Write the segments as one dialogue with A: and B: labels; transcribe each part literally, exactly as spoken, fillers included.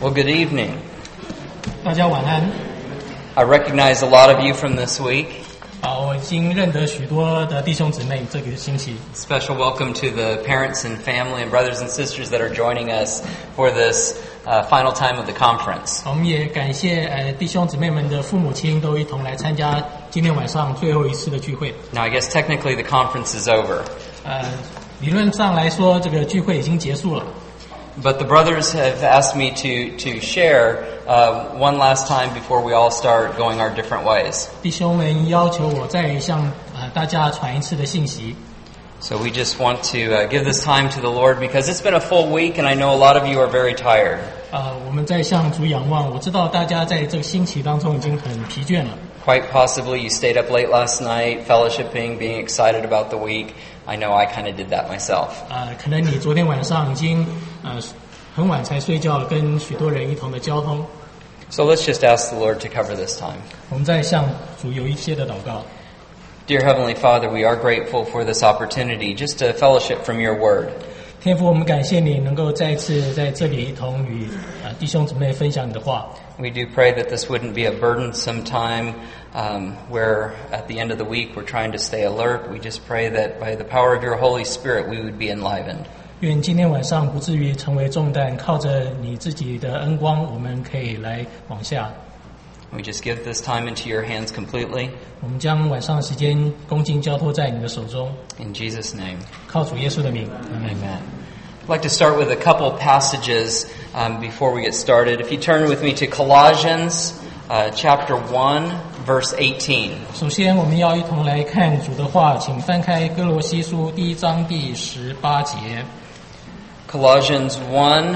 A: Well, good evening.
B: 大家晚安。
A: I recognize a lot of you from this week.
B: 啊，我已经认得许多的弟兄姊妹，这个星期。
A: Special welcome to the parents and family and brothers and sisters that are joining us for this uh, final time of the conference.
B: 我们也感谢呃弟兄姊妹们的父母亲都一同来参加今天晚上最后一次的聚会。
A: Now, I guess technically the conference is over,
B: 呃，理论上来说，这个聚会已经结束了。
A: but the brothers have asked me to to share uh, one last time before we all start going our different ways.
B: 弟兄们要求我再向呃大家传一次的信息。
A: So we just want to uh, give this time to the Lord because it's been a full week, and I know a lot of you are very tired.
B: 呃，我们在向主仰望。我知道大家在这个星期当中已经很疲倦了。
A: Quite possibly you stayed up late last night, fellowshipping, being excited about the week. I know I kind of did that myself.
B: 呃，可能你昨天晚上已经呃很晚才睡觉，跟许多人一同的交通。
A: So let's just ask the Lord to cover this time.
B: 我们在向主有一些的祷告。
A: Dear Heavenly Father, we are grateful for this opportunity just to fellowship from your word.
B: 天父，我们感谢你能够再一次在这里一同与呃弟兄姊妹分享你的话。
A: We do pray that this wouldn't be a burdensome time um, where at the end of the week we're trying to stay alert. We just pray that by the power of your Holy Spirit we would be enlivened.
B: 愿今天晚上不至于成为重担，靠着你自己的恩光，我们可以来往下。
A: We just give this time into your hands completely.
B: 我们将晚上的时间恭敬交托在你的手中，
A: In Jesus' name.
B: 靠主耶稣的名。
A: Amen. I'd like to start with a couple passages um, before we get started. If you turn with me to Colossians uh, chapter one, verse eighteen.
B: 首先，我们要一同来看主的话，请翻开哥罗西书第一章第十八节。
A: Colossians one,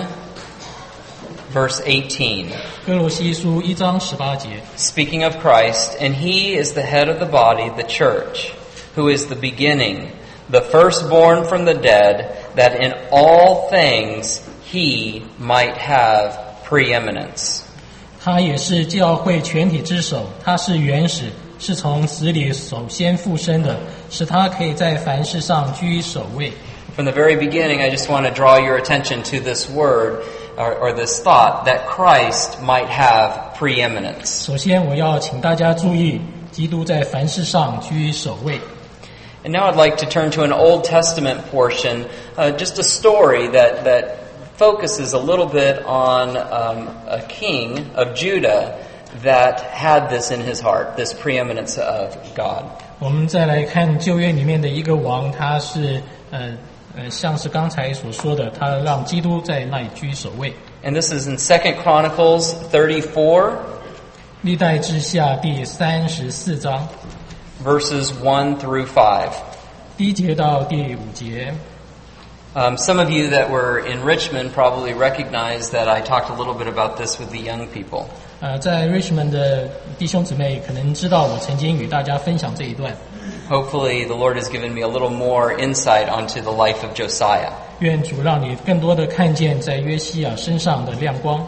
A: verse eighteen.
B: 哥罗西书一章十八节。
A: Speaking of Christ, and he is the head of the body, the church, who is the beginning, the firstborn from the dead, that in all things he might have preeminence.
B: 他也是教会全体之首，他是原始，是从死里首先复生的，使他可以在凡事上居首位。
A: From the very beginning, I just want to draw your attention to this word, or, or this thought, that Christ might have preeminence.
B: 首先，我要请大家注意，基督在凡事上居首位。
A: And now I'd like to turn to an Old Testament portion, uh, just a story that, that focuses a little bit on um, a king of Judah that had this in his heart, this preeminence of God.
B: 我们再来看旧约里面的一个王，他是呃呃，像是刚才所说的，他让基督在那里居首位。
A: And this is in Second Chronicles thirty-four,
B: 历代志下第三十四章
A: verses one through five.
B: 第一节到第五节。
A: Um, some of you that were in Richmond probably recognize that I talked a little bit about this with the young people.
B: 呃，在 Richmond 的弟兄姊妹可能知道，我曾经与大家分享这一段。
A: Hopefully the Lord has given me a little more insight onto the life of Josiah.
B: 愿主让你更多的看见在约西亚身上的亮光。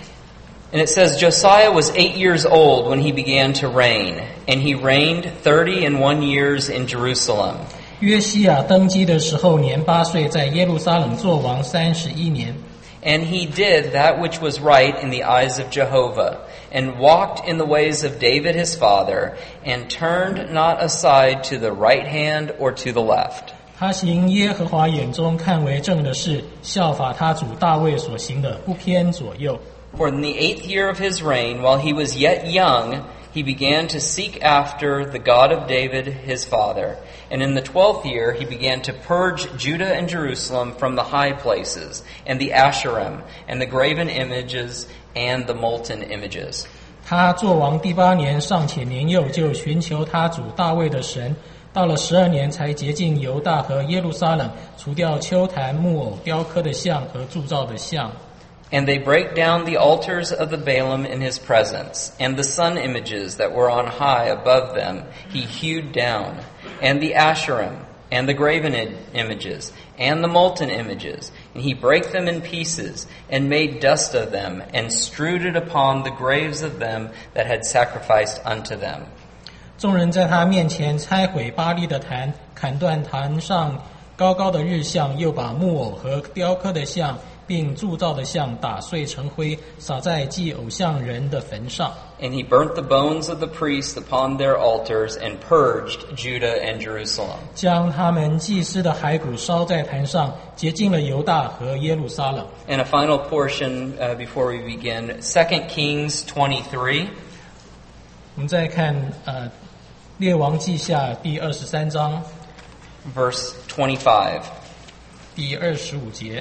A: And it says, Josiah was eight years old when he began to reign, and he reigned thirty and one years in Jerusalem.
B: 约西亚登基的时候年八岁，在耶路撒冷作王三十一年。
A: And he did that which was right in the eyes of Jehovah, and walked in the ways of David his father, and turned not aside to the right hand or to the left.
B: 他行耶和华眼中看为正的事，效法他主大卫所行的，不偏左右。
A: For in the eighth year of his reign, while he was yet young, he began to seek after the God of David his father. And in the twelfth year, he began to purge Judah and Jerusalem from the high places, and the Asherim, and the graven images, and the molten images.
B: 他作王第八年，尚且年幼，就寻求他主大卫的神。到了十二年，才洁净犹大和耶路撒冷，除掉丘坛、木偶、雕刻的像和铸造的像。
A: And they break down the altars of the Baalim in his presence, and the sun images that were on high above them he hewed down, and the Asherim, and the graven images, and the molten images, and he brake them in pieces, and made dust of them, and strewed it upon the graves of them that had sacrificed unto them.
B: 众人在他面前拆毁巴利的坛，砍断坛上高高的日像，又把木偶和雕刻的像并铸造的像打碎成灰，撒在祭偶像人的坟上。
A: And he burnt the bones of the priests upon their altars and purged Judah and Jerusalem.
B: 将他们祭司的骸骨烧在坛上，洁净了犹大和耶路撒冷。
A: And a final portion uh, before we begin, Second Kings twenty-three.
B: 我们再看呃列王记下第二十三章
A: Verse twenty-five.
B: 第二十五节。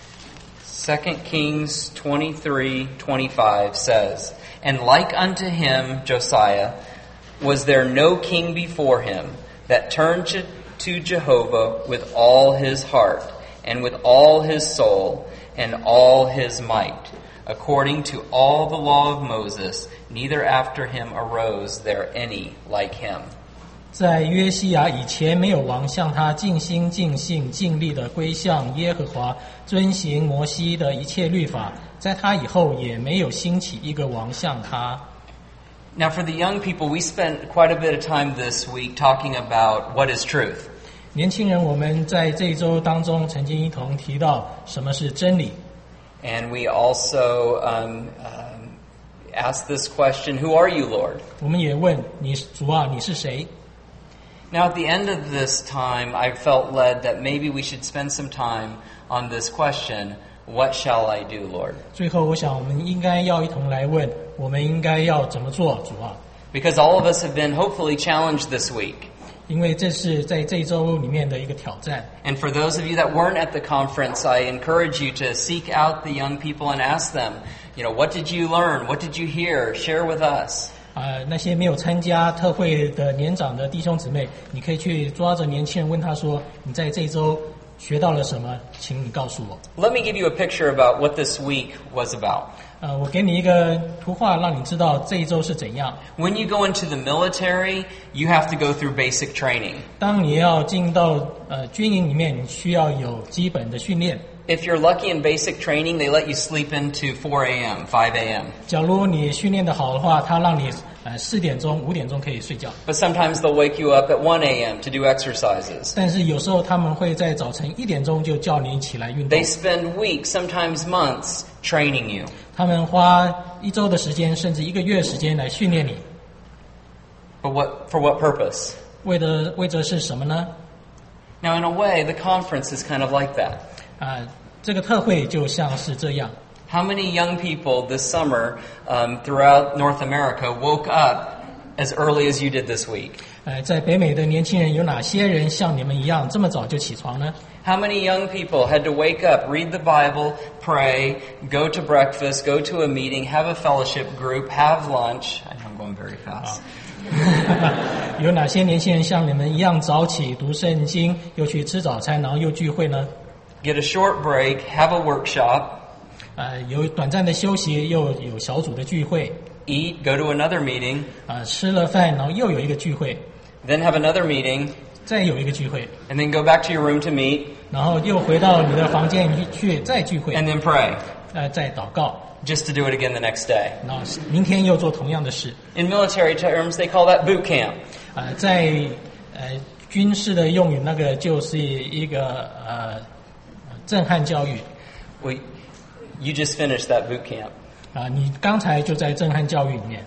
A: Second Kings twenty-three twenty-five says, And like unto him, Josiah, was there no king before him that turned to, to Jehovah with all his heart, and with all his soul, and all his might, according to all the law of Moses, neither after him arose there any like him.
B: 在约西亚以前，没有王向他尽心尽性尽力的归向耶和华，遵行摩西的一切律法。在他以后，也没有兴起一个王像他。
A: Now for the young people, we spent quite a bit of time this week talking about what is truth.
B: 年轻人，我们在这一周当中曾经一同提到什么是真理。
A: And we also um, um, asked this question, Who are you, Lord?
B: 我们也问你，主啊，你是谁？
A: Now at the end of this time, I felt led that maybe we should spend some time on this question, What shall I do, Lord?
B: 最后，我想我们应该要一同来问，我们应该要怎么做，主啊？
A: Because all of us have been hopefully challenged this week.
B: 因为这是在这一周里面的一个挑战。
A: And for those of you that weren't at the conference, I encourage you to seek out the young people and ask them, you know, what did you learn? What did you hear? Share with us.
B: 啊、呃，那些没有参加特会的年长的弟兄姊妹，你可以去抓着年轻人问他说：“你在这一周学到了什么？请你告诉我。”
A: Let me give you a picture about what this week was about.
B: 呃，我给你一个图画，让你知道这一周是怎样。
A: When you go into the military, you have to go through basic training.
B: 当你要进到呃军营里面，你需要有基本的训练。
A: If you're lucky in basic training, they let you sleep into four a.m., five a.m.
B: 假如你训练的好的话，他让你呃四点钟、五点钟可以睡觉。
A: But sometimes they'll wake you up at one a.m. to do exercises.
B: 但是有时候他们会在早晨一点钟就叫你起来运动。
A: They spend weeks, sometimes months, training you.
B: 他们花一周的时间，甚至一个月时间来训练你。
A: But what, for what purpose?
B: 为的为着是什么呢？
A: Now, in a way, the conference is kind of like that.
B: 啊、呃，这个特会就像是这样。
A: How many young people this summer um, throughout North America woke up as early as you did this week?
B: 呃，在北美的年轻人有哪些人像你们一样这么早就起床呢？
A: How many young people had to wake up, read the Bible, pray, go to breakfast, go to a meeting, have a fellowship group, have lunch? I know I'm going very fast.
B: 有哪些年轻人像你们一样早起读圣经，又去吃早餐，然后又聚会呢？
A: Get a short break, have a workshop,
B: 呃，有短暂的休息，又有小组的聚会。
A: eat, go to another meeting,
B: 啊、呃，吃了饭，然后又有一个聚会，
A: then have another meeting,
B: 再有一个聚会，
A: and then go back to your room to meet,
B: 然后又回到你的房间去再聚会，
A: and then pray,
B: 呃，再祷告，
A: just to do it again the next day.
B: 然后明天又做同样的事。
A: In military terms, they call that boot camp.
B: 呃，在呃军事的用语，那个就是一个呃震撼教育。
A: Well, you just finished that boot camp.
B: 啊、呃，你刚才就在震撼教育里面。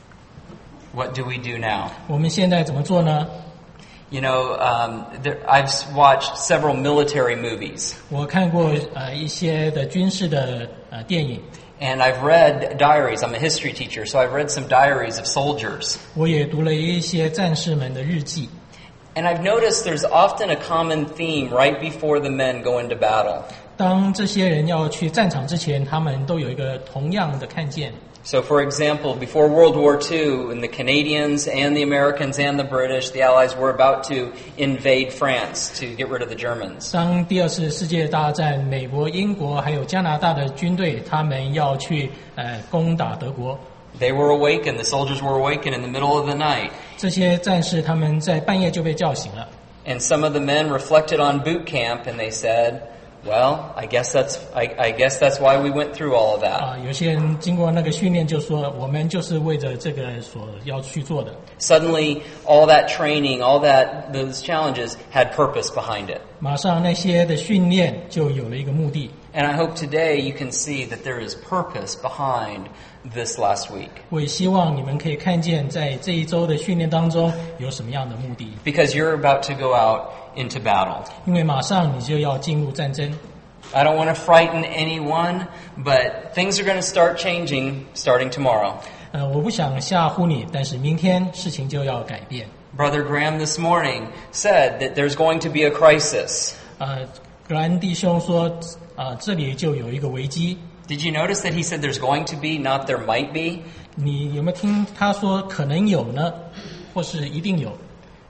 A: What do we do now?
B: 我们现在怎么做呢？
A: You know, um, there, I've watched several military movies,
B: 我看过呃一些的军事的呃电影，
A: and I've read diaries. I'm a history teacher, so I've read some diaries of soldiers.
B: 我也读了一些战士们的日记。
A: And I've noticed there's often a common theme right before the men go into battle.
B: 当这些人要去战场之前，他们都有一个同样的看见。
A: So, for example, before World War Two, when the Canadians and the Americans and the British, the Allies, were about to invade France to get rid of the Germans.
B: 当第二次世界大战，美国、英国还有加拿大的军队，他们要去呃攻打德国。
A: They were awakened, the soldiers were awakened in the middle of the night.
B: 这些战士他们在半夜就被叫醒了。
A: And some of the men reflected on boot camp and they said, Well, I guess that's I, I guess that's why we went through all of that.
B: 啊、有些人经过那个训练就说，我们就是为着这个所要去做的。
A: Suddenly, all that training, all that those challenges had purpose behind it.
B: 马上那些的训练就有了一个目的。
A: And I hope today you can see that there is purpose behind this last week.
B: 我也希望你们可以看见，在这一周的训练当中有什么样的目的，
A: Because you're about to go out into battle.
B: 因为马上你就要进入战争。
A: I don't want to frighten anyone, but things are going to start changing starting tomorrow.
B: 呃，我不想吓唬你，但是明天事情就要改变。
A: Brother Graham this morning said that there's going to be a crisis.
B: 呃，格兰弟兄说，啊、这里就有一个危机。
A: Did you notice that he said there's going to be, not there might be?
B: 你有没有听他说可能有呢，或是一定有？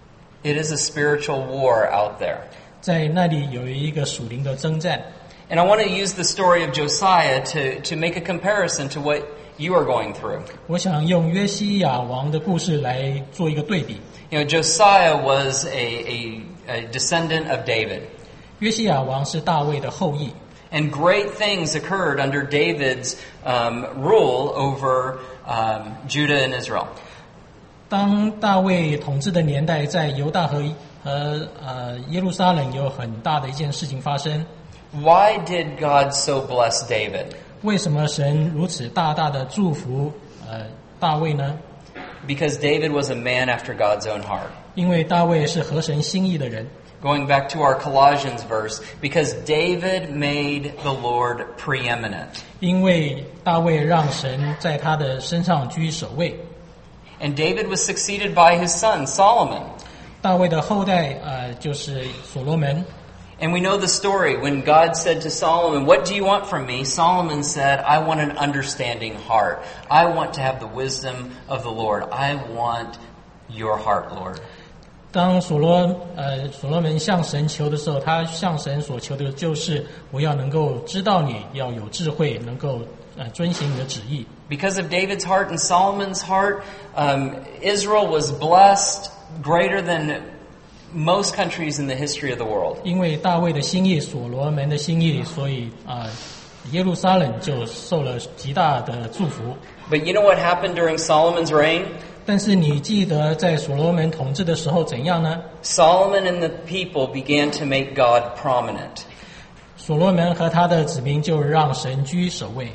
A: It is a spiritual war out there.
B: 在那里有一个属灵的征战。
A: And I want to use the story of Josiah to, to make a comparison to what you are going through.
B: 我想用约西亚王的故事来做一个对比。
A: You know, Josiah was a, a, a descendant of David.
B: 约西亚王是大卫的后裔，
A: And great things occurred under David's um, rule over um, Judah and Israel.
B: 当大卫统治的年代，在犹大和和呃耶路撒冷有很大的一件事情发生。
A: Why did God so bless David?
B: 为什么神如此大大的祝福呃大卫呢？
A: Because David was a man after God's own heart.
B: 因为大卫是合神心意的人。
A: Going back to our Colossians verse, because David made the Lord preeminent.
B: 因为大卫让神在他的身上居首位。
A: And David was succeeded by his son, Solomon.
B: 大卫的后代呃就是所罗门。
A: And we know the story. When God said to Solomon, "What do you want from me?" Solomon said, "I want an understanding heart. I want to have the wisdom of the Lord. I want your heart, Lord."
B: 当所罗呃所罗门向神求的时候，他向神所求的就是我要能够知道你，要有智慧，能够呃遵行你的旨意。
A: Because of David's heart and Solomon's heart, um, Israel was blessed greater than most countries in the history of the world.
B: 因为大卫的心意，所罗门的心意，所以啊、呃耶路撒冷就受了极大的祝福。
A: But you know what happened during Solomon's reign?
B: 但是你记得在所罗门统治的时候怎样呢？
A: Solomon and the people began to make God prominent.
B: 所罗门和他的子民就让神居首位。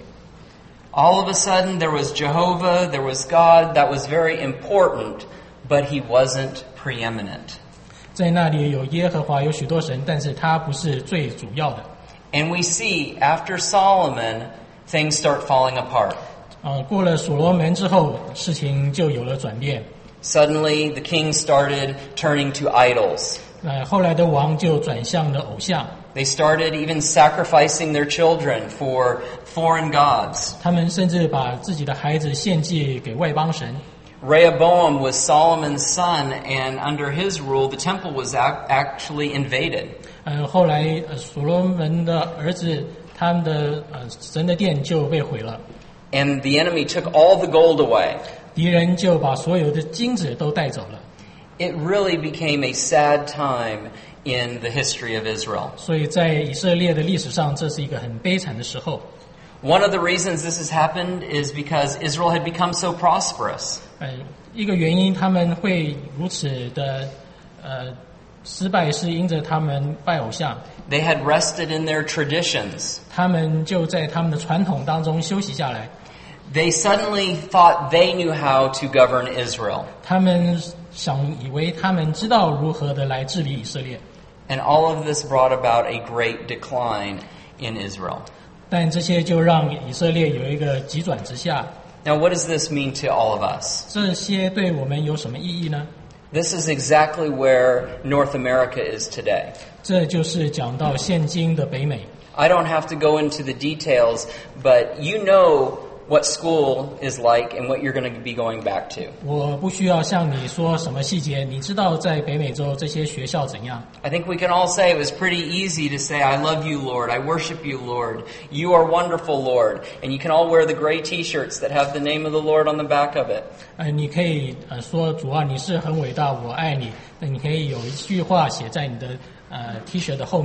A: All of a sudden, there was Jehovah, there was God. That was very important, but he wasn't preeminent.
B: 在那里有耶和华，有许多神，但是他不是最主要的。
A: And we see after Solomon, things start falling apart.
B: 啊、过了所罗门之后，事情就有了转变。
A: Suddenly, the king started turning to idols.
B: 呃，后来的王就转向了偶像，
A: They started even sacrificing their children for foreign gods.
B: 他们甚至把自己的孩子献祭给外邦神。
A: Rehoboam was Solomon's son, and under his rule, the temple was ac- actually invaded.
B: 呃，后来呃所罗门的儿子，他们的呃神的殿就被毁了，
A: And the enemy took all the gold away.
B: 敌人就把所有的金子都带走了。
A: It really became a sad time in the history of Israel.
B: 所以在以色列的历史上，这是一个很悲惨的时候。
A: One of the reasons this has happened is because Israel had become so prosperous.
B: 呃，一个原因他们会如此的呃失败，是因着他们拜偶像，
A: They had rested in their traditions.
B: 他们就在他们的传统当中休息下来。
A: They suddenly thought they knew how to govern Israel.
B: 他们想以为他们知道如何的来治理以色列，
A: And all of this brought about a great decline in Israel.
B: 但这些就让以色列有一个急转直下。
A: Now, what does this mean to all of us?
B: 这些对我们有什么意义呢？
A: This is exactly where North America is today.
B: 这就是讲到现今的北美。
A: I don't have to go into the details, but you know what school is like and what you're going to be going back to.
B: 我不需要向你说什么细节，你知道在北美洲这些学校怎样。
A: I think we can all say it was pretty easy to say, I love you, Lord. I worship you, Lord. You are wonderful, Lord. And you can all wear the gray t-shirts that have the name of the Lord on the back of it.
B: 呃，你可以呃说主啊，你是很伟大，我爱你。那你可以有一句话写在你的呃 T 恤的后面。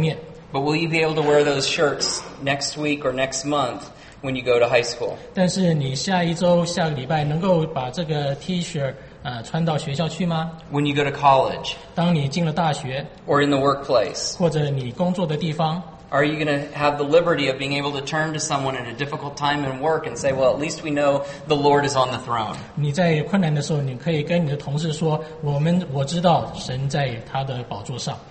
A: But will you be able to wear those shirts next week or next month when you go to high school?
B: 但是你下一周、下个礼拜能够把这个 T 恤呃穿到学校去吗？
A: When you go to college
B: 当你进了大学，
A: or in the workplace?
B: 或者你工作的地方，
A: Are you going to have the liberty of being able to turn to someone in a difficult time in work and say, well, at least we know the Lord is on the throne?
B: 你在困难的时候，你可以跟你的同事说：“我们我知道神在他的宝座上。”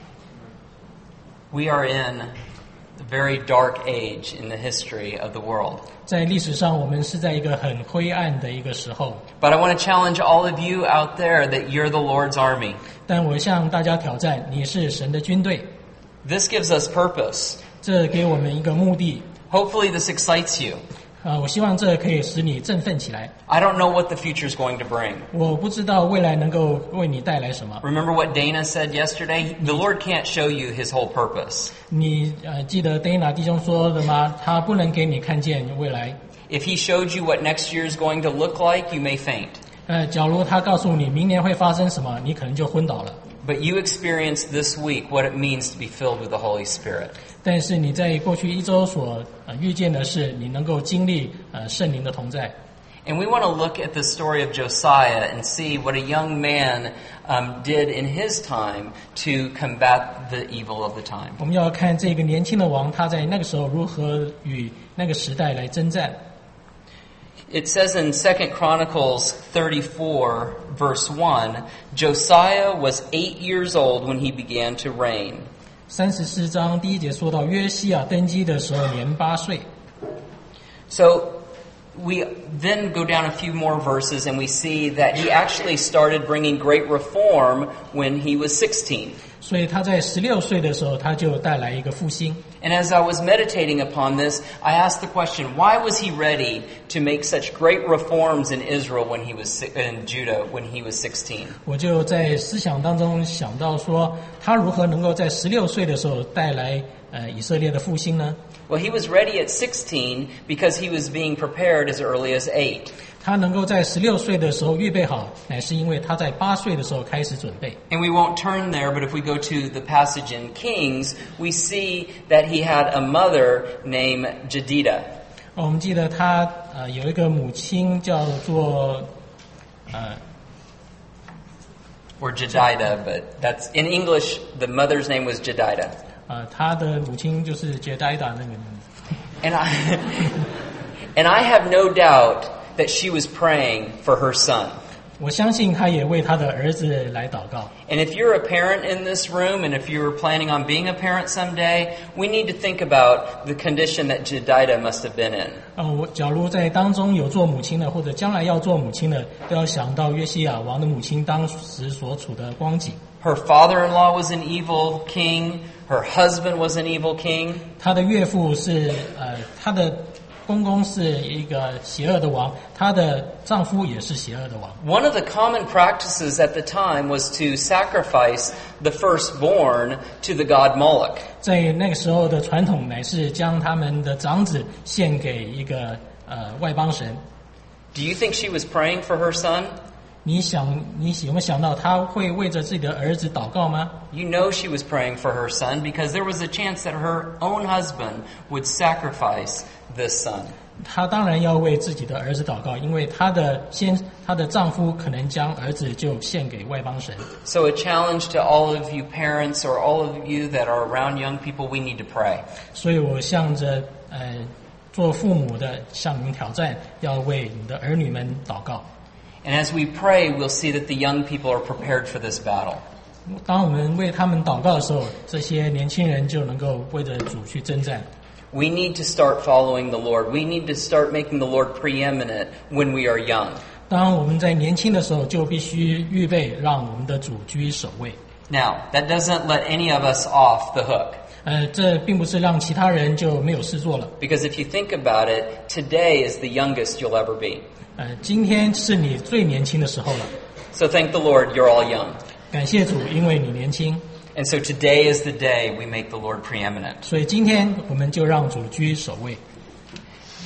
A: We are in a very dark age in the history of the world.
B: 在历史上，我们是在一个很灰暗的一个时候。
A: But I want to challenge all of you out there that you're the Lord's army.
B: 但我向大家挑战：你是神的军队，
A: This gives us purpose.
B: 这给我们一个目的。
A: Hopefully this excites you.
B: 啊、我希望这可以使你振奋起来。
A: I don't know what the future is going to bring.
B: 我不知道未来能够为你带来什么。
A: Remember what Dana said yesterday? The Lord can't show you his whole purpose.
B: 你呃记得 Dana 弟兄说的吗？他不能给你看见未来。
A: If he showed you what next year is going to look like, you may faint.
B: 呃，假如他告诉你明年会发生什么，你可能就昏倒了。
A: But you experienced this week what it means to be filled with the Holy Spirit.
B: 但是你在过去一周所呃遇见的是，你能够经历呃圣灵的同在。
A: And we want to look at the story of Josiah and see what a young man um, did in his time to combat the evil of the time.
B: 我们要看这个年轻的王，他在那个时候如何与那个时代来征战。
A: It says in Second Chronicles thirty-four, verse one, Josiah was eight years old when he began to reign.
B: 三十四章第一节说到，约西亚登基的时候年八岁。
A: So we then go down a few more verses and we see that he actually started bringing great reform when he was sixteen.
B: 所以他在十六岁的时候，他就带来一个复兴。
A: And as I was meditating upon this, I asked the question, why was he ready to make such great reforms in Israel when he was in Judah when he was sixteen?
B: 我就在思想当中想到说，他如何能够在十六岁的时候带来呃以色列的复兴呢？
A: Well, he was ready at sixteen because he was being prepared as early as eight.
B: 他能够在十六岁的时候预备好，乃是因为他在八岁的时候开始准备。
A: And we won't turn there, but if we go to the passage in Kings, we see that he had a mother named Jedida.
B: 我们记得他呃有一个母亲叫做呃
A: Or Jedida, but that's in English, the mother's name was Jedida.
B: 呃他的母亲就是杰代达那个名字。
A: And I, and I have no doubt that she was praying for her son.
B: 我相信他也为他的儿子来祷告。
A: And if you're a parent in this room, and if you're planning on being a parent someday, we need to think about the condition that Jedida must have been in.
B: 呃，我假如在当中有做母亲的，或者将来要做母亲的，都要想到约西亚王的母亲当时所处的光景。
A: Her father-in-law was an evil king. Her husband was an evil king.
B: 他的岳父是呃，他的公公是一个邪恶的王，她的丈夫也是邪恶的王。
A: One of the common practices at the time was to sacrifice the firstborn to the god Moloch.
B: 在那个时候的传统乃是将他们的长子献给一个呃外邦神。
A: Do you think she was praying for her son?
B: 你想，你有没有想到他会为着自己的儿子祷告吗？
A: You know she was praying for her son because there was a chance that her own husband would sacrifice this son.
B: 她当然要为自己的儿子祷告，因为她的先，她的丈夫可能将儿子就献给外邦神。
A: So a challenge to all of you parents or all of you that are around young people, we need to pray.
B: 所以我向着呃做父母的向你们挑战，要为你的儿女们祷告。
A: And as we pray, we'll see that the young people are prepared for this battle.
B: 当我们为他们祷告的时候，这些年轻人就能够为着主去征战。
A: We need to start following the Lord. We need to start making the Lord preeminent when we are young.
B: 当我们在年轻的时候，就必须预备让我们的主居首位。
A: Now, that doesn't let any of us off the hook.
B: 呃，这并不是让其他人就没有事做了。
A: Because if you think about it, today is the youngest you'll ever be.
B: 呃，今天是你最年轻的时候了。
A: So thank the Lord, you're all young.
B: 感谢主，因为你年轻，
A: And so today is the day we make the Lord preeminent.
B: 所以今天我们就让主居首位。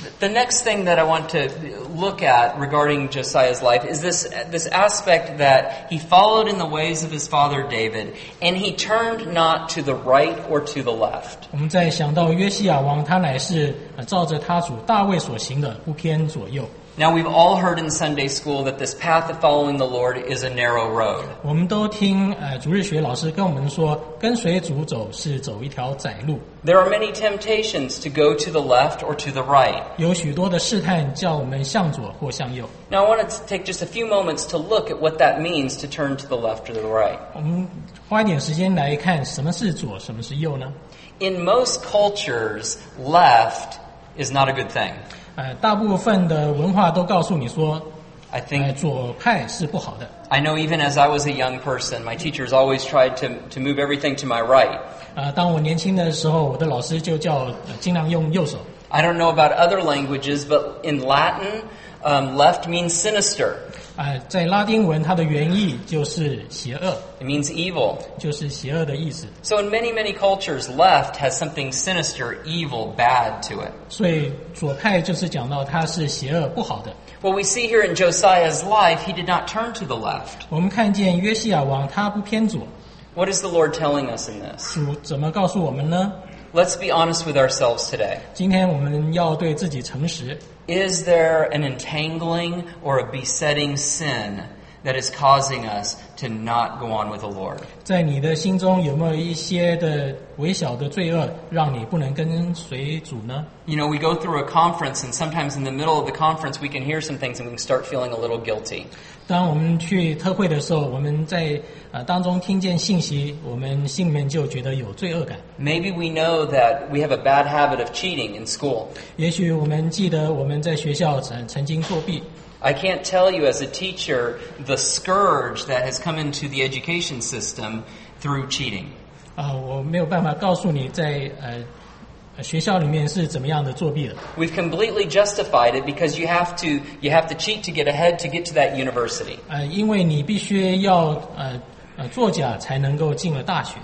A: The next thing that I want to look at regarding Josiah's life is this this aspect that he followed in the ways of his father David, and he turned not to the right or to the left.
B: 我们在想到约西亚王，他乃是呃照着他主大卫所行的，不偏左右。
A: Now we've all heard in Sunday school that this path of following the Lord is a narrow road.
B: 我们都听呃主日学老师跟我们说，跟随主走是走一条窄路。
A: There are many temptations to go to the left or to the right.
B: 有许多的试探叫我们向左或向右。
A: Now I want to take just a few moments to look at what that means to turn to the left or the right.
B: 我们花一点时间来看什么是左，什么是右呢？
A: In most cultures, left is not a good thing.
B: 呃，大部分的文化都告诉你说，
A: I
B: 呃，
A: think
B: 左派是不好的。
A: I know even as I was a young person, my teachers always tried to to move everything to my right.
B: 呃，当我年轻的时候，我的老师就叫、呃、尽量用右手。
A: I don't know about other languages, but in Latin, um, left means sinister.
B: 呃，在拉丁文，它的原意就是邪恶，
A: It means evil.
B: 就是邪恶的意思。
A: So in many, many cultures, left has something sinister, evil, bad to it.
B: 所以左派就是讲到它是邪恶不好的。
A: Well, we see here in Josiah's life, he did not turn to the left.
B: 我们看见约西亚王他不偏左，
A: What is the Lord telling us in this?
B: 主怎么告诉我们呢？
A: Let's be honest with ourselves today.
B: 今天我们要对自己诚实。
A: Is there an entangling or a besetting sin that is causing us to not go on with the Lord?
B: 在你的心中有没有一些的微小的罪恶，让你不能跟随主呢？
A: You know, we go through a conference, and sometimes in the middle of the conference, we can hear some things and we can start feeling a little guilty.
B: 当我们去特会的时候，我们在呃当中听见信息，我们心里面就觉得有罪恶感。
A: Maybe we know that we have a bad habit of cheating in school.
B: 也许我们记得我们在学校曾曾经作弊。
A: I can't tell you as a teacher the scourge that has come into the education system through cheating.
B: 啊、我没有办法告诉你在呃学校里面是怎么样的作弊的。
A: We've completely justified it because you have to you have to cheat to get ahead to get to that university.
B: 呃，因为你必须要呃呃作假才能够进了大学。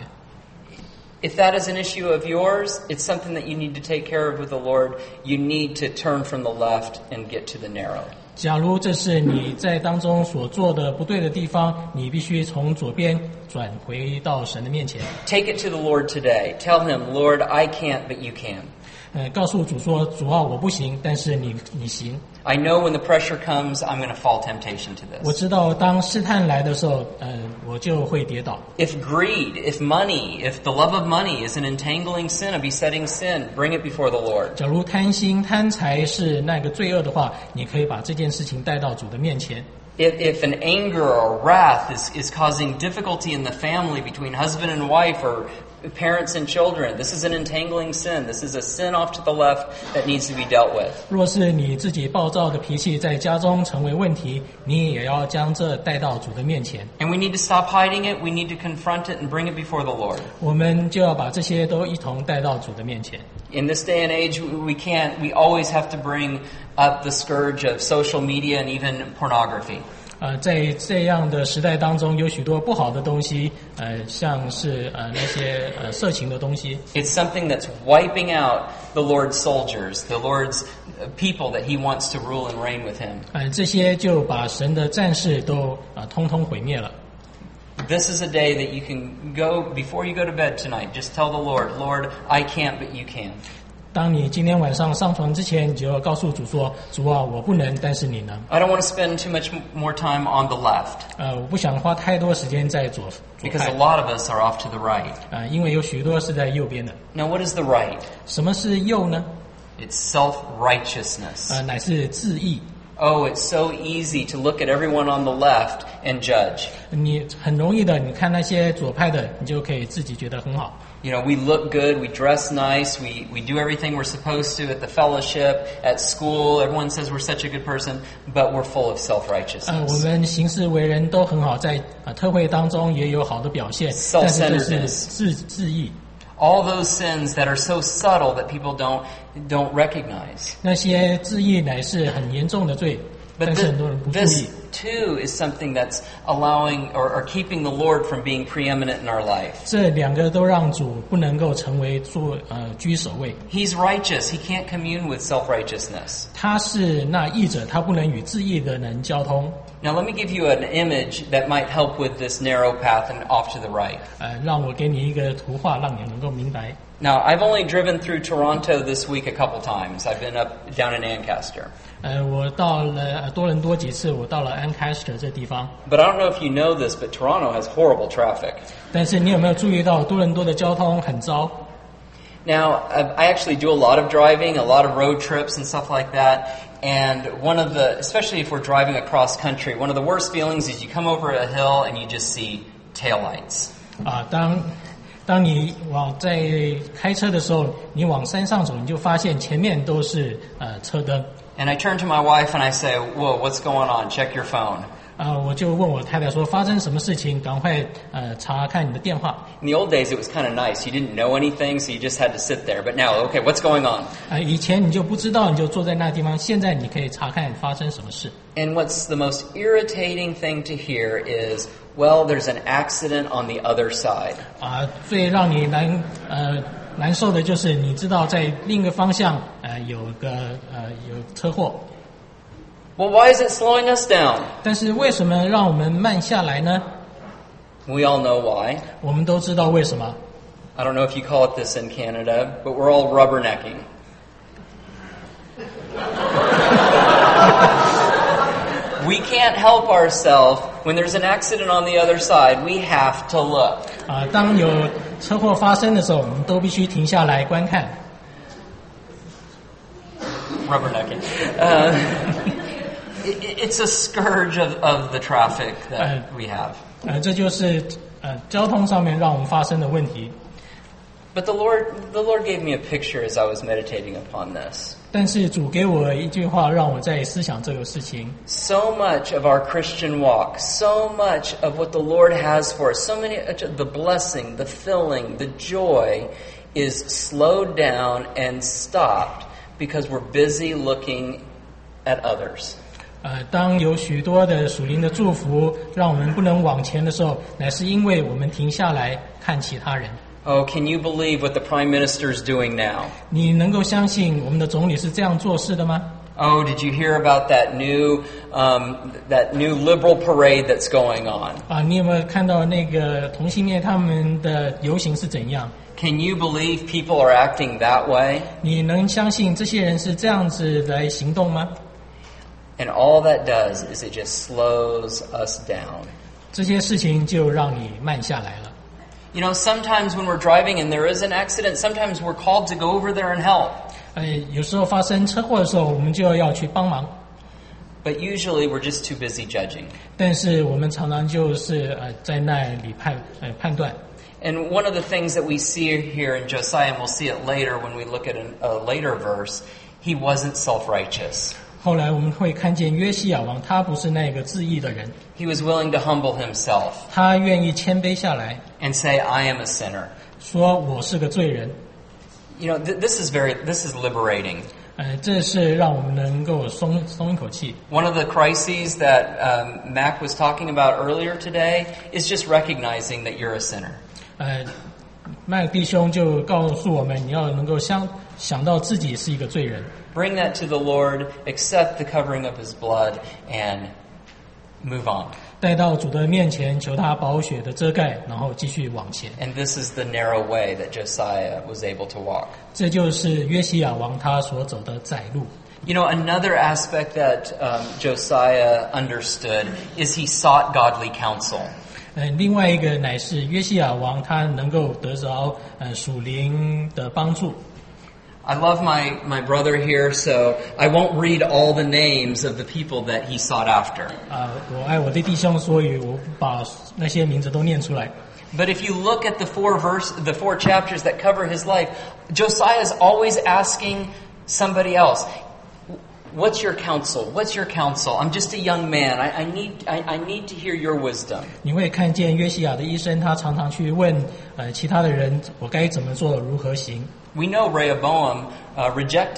A: If that is an issue of yours, it's something that you need to take care of with the Lord. You need to turn from the left and get to the narrow.
B: 假如这是你在当中所做的不对的地方，你必须从左边转回到神的面前。
A: Take it to the Lord today. Tell him, Lord, I can't, but you can.
B: 呃，告诉主说，主啊，我不行，但是你你行。
A: I know when the pressure comes, I'm going to fall temptation to
B: 我
A: this.
B: 知道当试探来的时候，呃，我就会跌倒。
A: If greed, if money, if the love of money is an entangling sin, a besetting sin, bring it before the Lord.
B: 假如贪心、贪财是那个罪恶的话，你可以把这件事情带到主的面前。
A: If, if an anger or wrath is, is causing difficulty in the family between husband and wife or parents and children, this is an entangling sin. This is a sin off to the left that needs to be dealt with.
B: 若是你自己暴躁的脾气在家中成为问题，你也要将这带到主的面前。
A: And we need to stop hiding it. We need to confront it and bring it before the Lord.
B: 我们就要把这些都一同带到主的面前。
A: In this day and age, we can't, we always have to bring up the scourge of social media and even pornography.
B: 呃，在这样的时代当中，有许多不好的东西，呃，像是呃那些呃色情的东西，
A: It's something that's wiping out the Lord's soldiers, the Lord's people that He wants to rule and reign with Him.
B: 呃，这些就把神的战士都啊、呃、通通毁灭了。
A: This is a day that you can go, before you go to bed tonight, just tell the Lord, Lord, I can't, but you can.
B: 当你今天晚上上床之前，你就要告诉主说：“主啊，我不能，但是你能。
A: I don't want to spend too much more time on the left, ”
B: 呃，我不想花太多时间在左左
A: because a
B: 派，
A: lot of us are off to the right.
B: 呃，因为有许多是在右边的。
A: Now, what is the right?
B: 什么是右呢？
A: It's self-righteousness.
B: 呃，乃是自义。
A: Oh, it's so easy to look at everyone on the left and judge.
B: 你很容易的，你看那些左派的，你就可以自己觉得很好。
A: You know, we look good, we dress nice, we, we do everything we're supposed to at the fellowship, at school. Everyone says we're such a good person, but we're full of
B: 呃，我
A: self-righteousness.
B: 们行事为人都很好，在呃特会当中也有好的表现，但是这是自自义。
A: All those sins that are so subtle that people don't don't recognize.
B: 那些自义乃是很严重的罪，
A: But
B: 但是很多人不
A: thi-
B: 注
A: this
B: 意。
A: too is something that's allowing or, or keeping the Lord from being preeminent in our life.
B: 这两个都让主不能够成为做呃居首位。
A: He's righteous. He can't commune with self-righteousness.
B: 他是那义者，他不能与自义的人交通。
A: Now let me give you an image that might help with this narrow path and off to the right.
B: 呃，让我给你一个图画，让你能够明白。
A: Now, I've only driven through Toronto this week a couple times. I've been up down in Ancaster.
B: 呃，我到了多伦多几次，我到了 Ancaster 这地方。
A: But I don't know if you know this, but Toronto has horrible traffic.
B: 但是你有没有注意到多伦多的交通很糟？
A: Now, I actually do a lot of driving, a lot of road trips and stuff like that. And one of the, especially if we're driving across country, one of the worst feelings is you come over a hill and you just see taillights.
B: 啊，当当你往在开车的时候，你往山上走，你就发现前面都是呃车灯。
A: And I turn to my wife and I say, "Whoa, what's going on? Check your phone."
B: 啊，我就问我太太说发生什么事情，赶快呃查看你的电话。
A: In the old days, it was kind of nice. You didn't know anything, so you just had to sit there. But now, okay, what's going on?
B: 啊，以前你就不知道，你就坐在那地方，现在你可以查看发生什么事。
A: And what's the most irritating thing to hear is, well, there's an accident on the other side.
B: 啊，最让你难呃难受的就是你知道在另一个方向呃有个呃有车祸。
A: Well, why is it slowing us down?
B: 但是为什么让我们慢下来呢？
A: We all know why.
B: 我们都知道为什么。
A: I don't know if you call it this in Canada, but we're all rubbernecking. We can't help ourselves. When there's an accident on the other side, we have to look.
B: 啊，当有车祸发生的时候，我们都必须停下来观看。
A: Rubbernecking. Uh, it, it's a scourge of, of the traffic that we have.
B: 呃，这就是呃交通上面让我们发生的问题。
A: But the Lord, the Lord gave me a picture as I was meditating upon this.
B: 但是主给我一句话，让我在思想这个事情。
A: So much of our Christian walk, so much of what the Lord has for us, so many the blessing, the filling, the joy is slowed down and stopped because we're busy looking at others.
B: 呃，当有许多的属灵的祝福让我们不能往前的时候，乃是因为我们停下来看其他人。
A: Oh, can you believe what the Prime Minister is doing now?
B: 你能够相信我们的总理是这样做事的吗？
A: Oh, did you hear about that new um, that new liberal parade that's going on?
B: 啊，你有没有看到那个同性恋他们的游行是怎样？
A: Can you believe people are acting that way?
B: 你能相信这些人是这样子来行动吗？
A: And all that does is it just slows us down.
B: 这些事情就让你慢下来了。
A: You know, sometimes when we're driving and there is an accident, sometimes we're called to go over there and help.
B: 呃，有时候发生车祸的时候，我们就要去帮忙。
A: But usually we're just too busy judging.
B: 但是我们常常就是呃在那里判呃判断。
A: And one of the things that we see here in Josiah, and we'll see it later when we look at an, a later verse, he wasn't self-righteous.
B: 后来我们会看见约西亚王，他不是那个自义的人，
A: He was willing to humble himself
B: 他愿意谦卑下来，
A: and say, I am a sinner.
B: 说我是个罪人。
A: You know, th- this is very, this is liberating.
B: 呃，这是让我们能够松松一口气。
A: One of the crises that um, Mac was talking about earlier today is just recognizing that you're a sinner.
B: 呃，麦克弟兄就告诉我们，你要能够想想到自己是一个罪人。
A: Bring that to the Lord, accept the covering of His blood, and move on.
B: 带到主的面前，求他宝血的遮盖，然后继续往前。
A: And this is the narrow way that Josiah was able to walk.
B: 这就是约西亚王他所走的窄路。
A: You know, another aspect that um, Josiah understood is he sought godly counsel.
B: 呃，另外一个乃是约西亚王他能够得着呃属灵的帮助。
A: I love my, my brother here, so I won't read all the names of the people that he sought after.
B: 啊、我爱我的弟兄，所以我把那些名字都念出来。
A: But if you look at the four verse, the four chapters that cover his life, Josiah is always asking somebody else, "What's your counsel? What's your counsel? I'm just a young man. I, I need I, I need to hear your wisdom."
B: 你会看见约西亚的一生，他常常去问呃其他的人，我该怎么做，如何行。
A: We know Rehoboam uh, rejected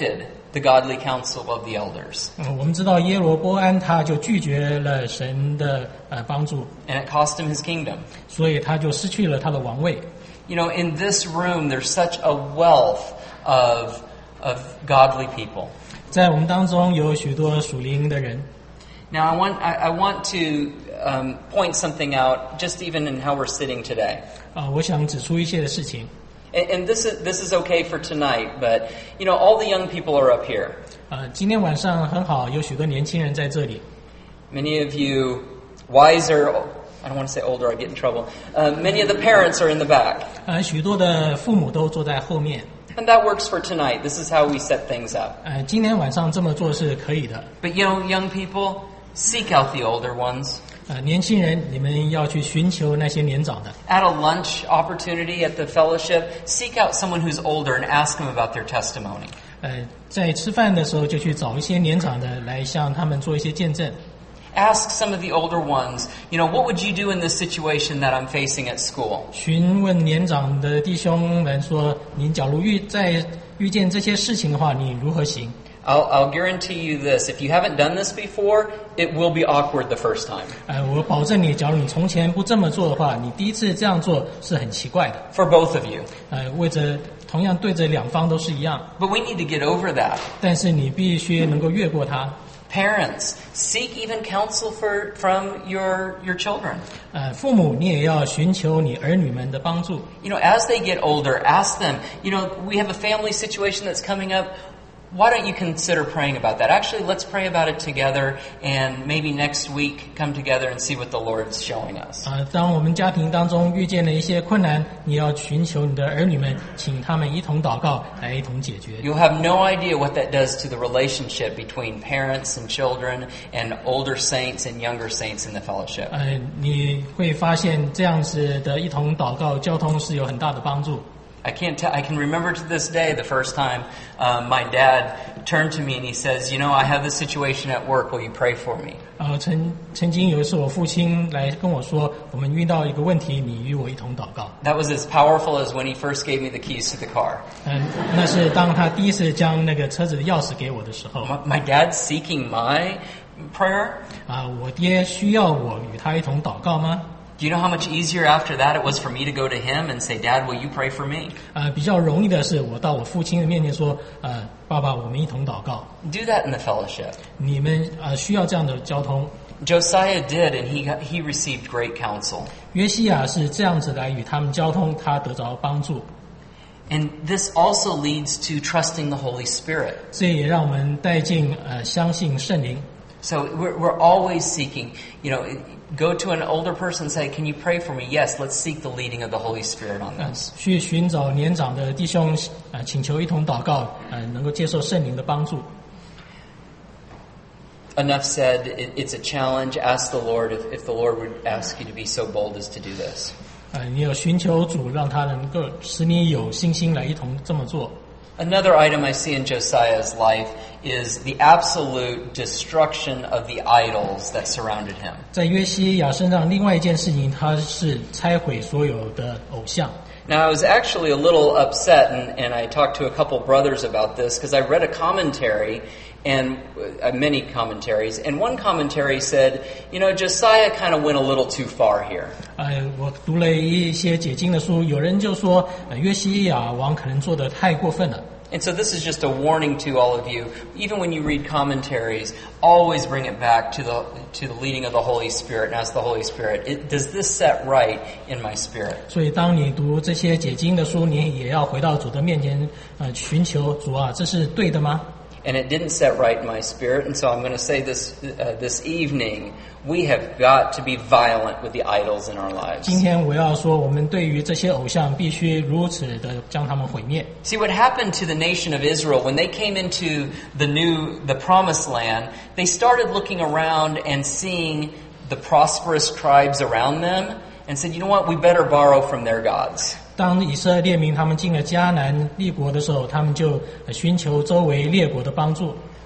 A: the godly counsel of the elders.
B: 嗯，我们知道耶罗波安他就拒绝了神的呃帮助，
A: And it cost him his kingdom.
B: 所以他就失去了他的王位。
A: You know, in this room, there's such a wealth of, of godly people.
B: 在我们当中有许多属灵的人。
A: Now, I want, I, I want to um, point something out, just even in how we're sitting today.
B: 啊、我想指出一些的事情。
A: And, and this is, this is okay for tonight, but, you know, all the young people are up here.
B: 呃，今天晚上很好，有许多年轻人在这里。
A: Many of you wiser, I don't want to say older, I get in trouble. Uh, many of the parents are in the back.
B: 呃，许多的父母都坐在后面。
A: And that works for tonight. This is how we set things up.
B: 呃，今天晚上这么做是可以的。
A: But, you know, young people, seek out the older ones.
B: 呃，年轻人，你们要去寻求那些年长的。
A: At a lunch opportunity at the fellowship, seek out someone who's older and ask them about their testimony.
B: 呃，在吃饭的时候就去找一些年长的来向他们做一些见证。
A: Ask some of the older ones, you know, what would you do in this situation that I'm facing at school?
B: 询问年长的弟兄们说：“您假如遇在遇见这些事情的话，你如何行？”
A: I'll, I'll guarantee you this. If you haven't done this before, it will be awkward the first time.
B: 呃，我保证你，假如你从前不这么做的话，你第一次这样做是很奇怪的。
A: For both of you.
B: 呃，为着同样对着两方都是一样，
A: But we need to get over that.
B: 但是你必须能够越过它。
A: Parents, seek even counsel for, from your, your children.
B: 呃，父母你也要寻求你儿女们的帮助。
A: You know, as they get older, ask them, you know, we have a family situation that's coming up. Why don't you consider praying about that? Actually, let's pray about it together and maybe next week come together and see what the Lord's showing us.
B: 啊、当我们家庭当中遇见了一些困难，你要寻求你的儿女们，请他们一同祷告，来一同解决。
A: You'll have no idea what that does to the relationship between parents and children and older saints and younger saints in the fellowship.
B: 呃，你会发现这样子的一同祷告交通是有很大的帮助。
A: I can't tell, I can remember to this day the first time um, my dad turned to me and he says, you know, I have this situation at work, will you pray for me?
B: 呃，曾曾经有一次，我父亲来跟我说，我们遇到一个问题，你与我一同祷告。
A: That was as powerful as when he first gave me the keys to the car.
B: 嗯、那是当他第一次将那个车子的钥匙给我的时候。
A: My, my dad's seeking my prayer?
B: 啊、我爹需要我与他一同祷告吗？
A: Do you know how much easier after that it was for me to go to him and say, Dad, will you pray for me?
B: 呃，比较容易的是，我到我父亲的面前说，呃，爸爸，我们一同祷告。
A: Do that in the fellowship.
B: 你们呃需要这样的交通。
A: Josiah did, and he got, he received great counsel.
B: 约西亚是这样子来与他们交通，他得着帮助。
A: And this also leads to trusting the Holy Spirit.
B: 这也让我们带进呃相信圣灵。
A: So we're, we're always seeking, you know, go to an older person and say, can you pray for me? Yes, let's seek the leading of the Holy Spirit on
B: 呃
A: this.
B: 去寻找年长的弟兄，呃，请求一同祷告，呃，能够接受圣灵的帮助。
A: Enough said, it, it's a challenge. Ask the Lord if, if the Lord would ask you to be so bold as to do this.
B: 呃，你有寻求主，让他能够使你有信心来一同这么做。
A: Another item I see in Josiah's life is the absolute destruction of the idols that surrounded him.
B: 在约西亚身上，另外一件事情，他是拆毁所有的偶像。
A: Now, I was actually a little upset, and, and I talked to a couple brothers about this because I read a commentary, and uh, many commentaries, and one commentary said, you know, Josiah kind of went a little too far here.
B: 呃，我读了一些解经的书，有人就说，呃，约西亚王可能做得太过分了。
A: And so this is just a warning to all of you. Even when you read commentaries, always bring it back to the to the leading of the Holy Spirit and ask the Holy Spirit, it, does this set right in my spirit?
B: 所以，当你读这些解经的书，你也要回到主的面前，呃，寻求主啊，这是对的吗？
A: And it didn't set right in my spirit, and so I'm going to say this uh, this evening, we have got to be violent with the idols in our lives.
B: 今天我要说，我们对于这些偶像必须如此的将他们毁灭。
A: See, what happened to the nation of Israel when they came into the new, the promised land, they started looking around and seeing the prosperous tribes around them and said, you know what, we better borrow from their gods.
B: 当以色列民他们进了迦南立国的时候，他们就呃寻求周围列国的帮助。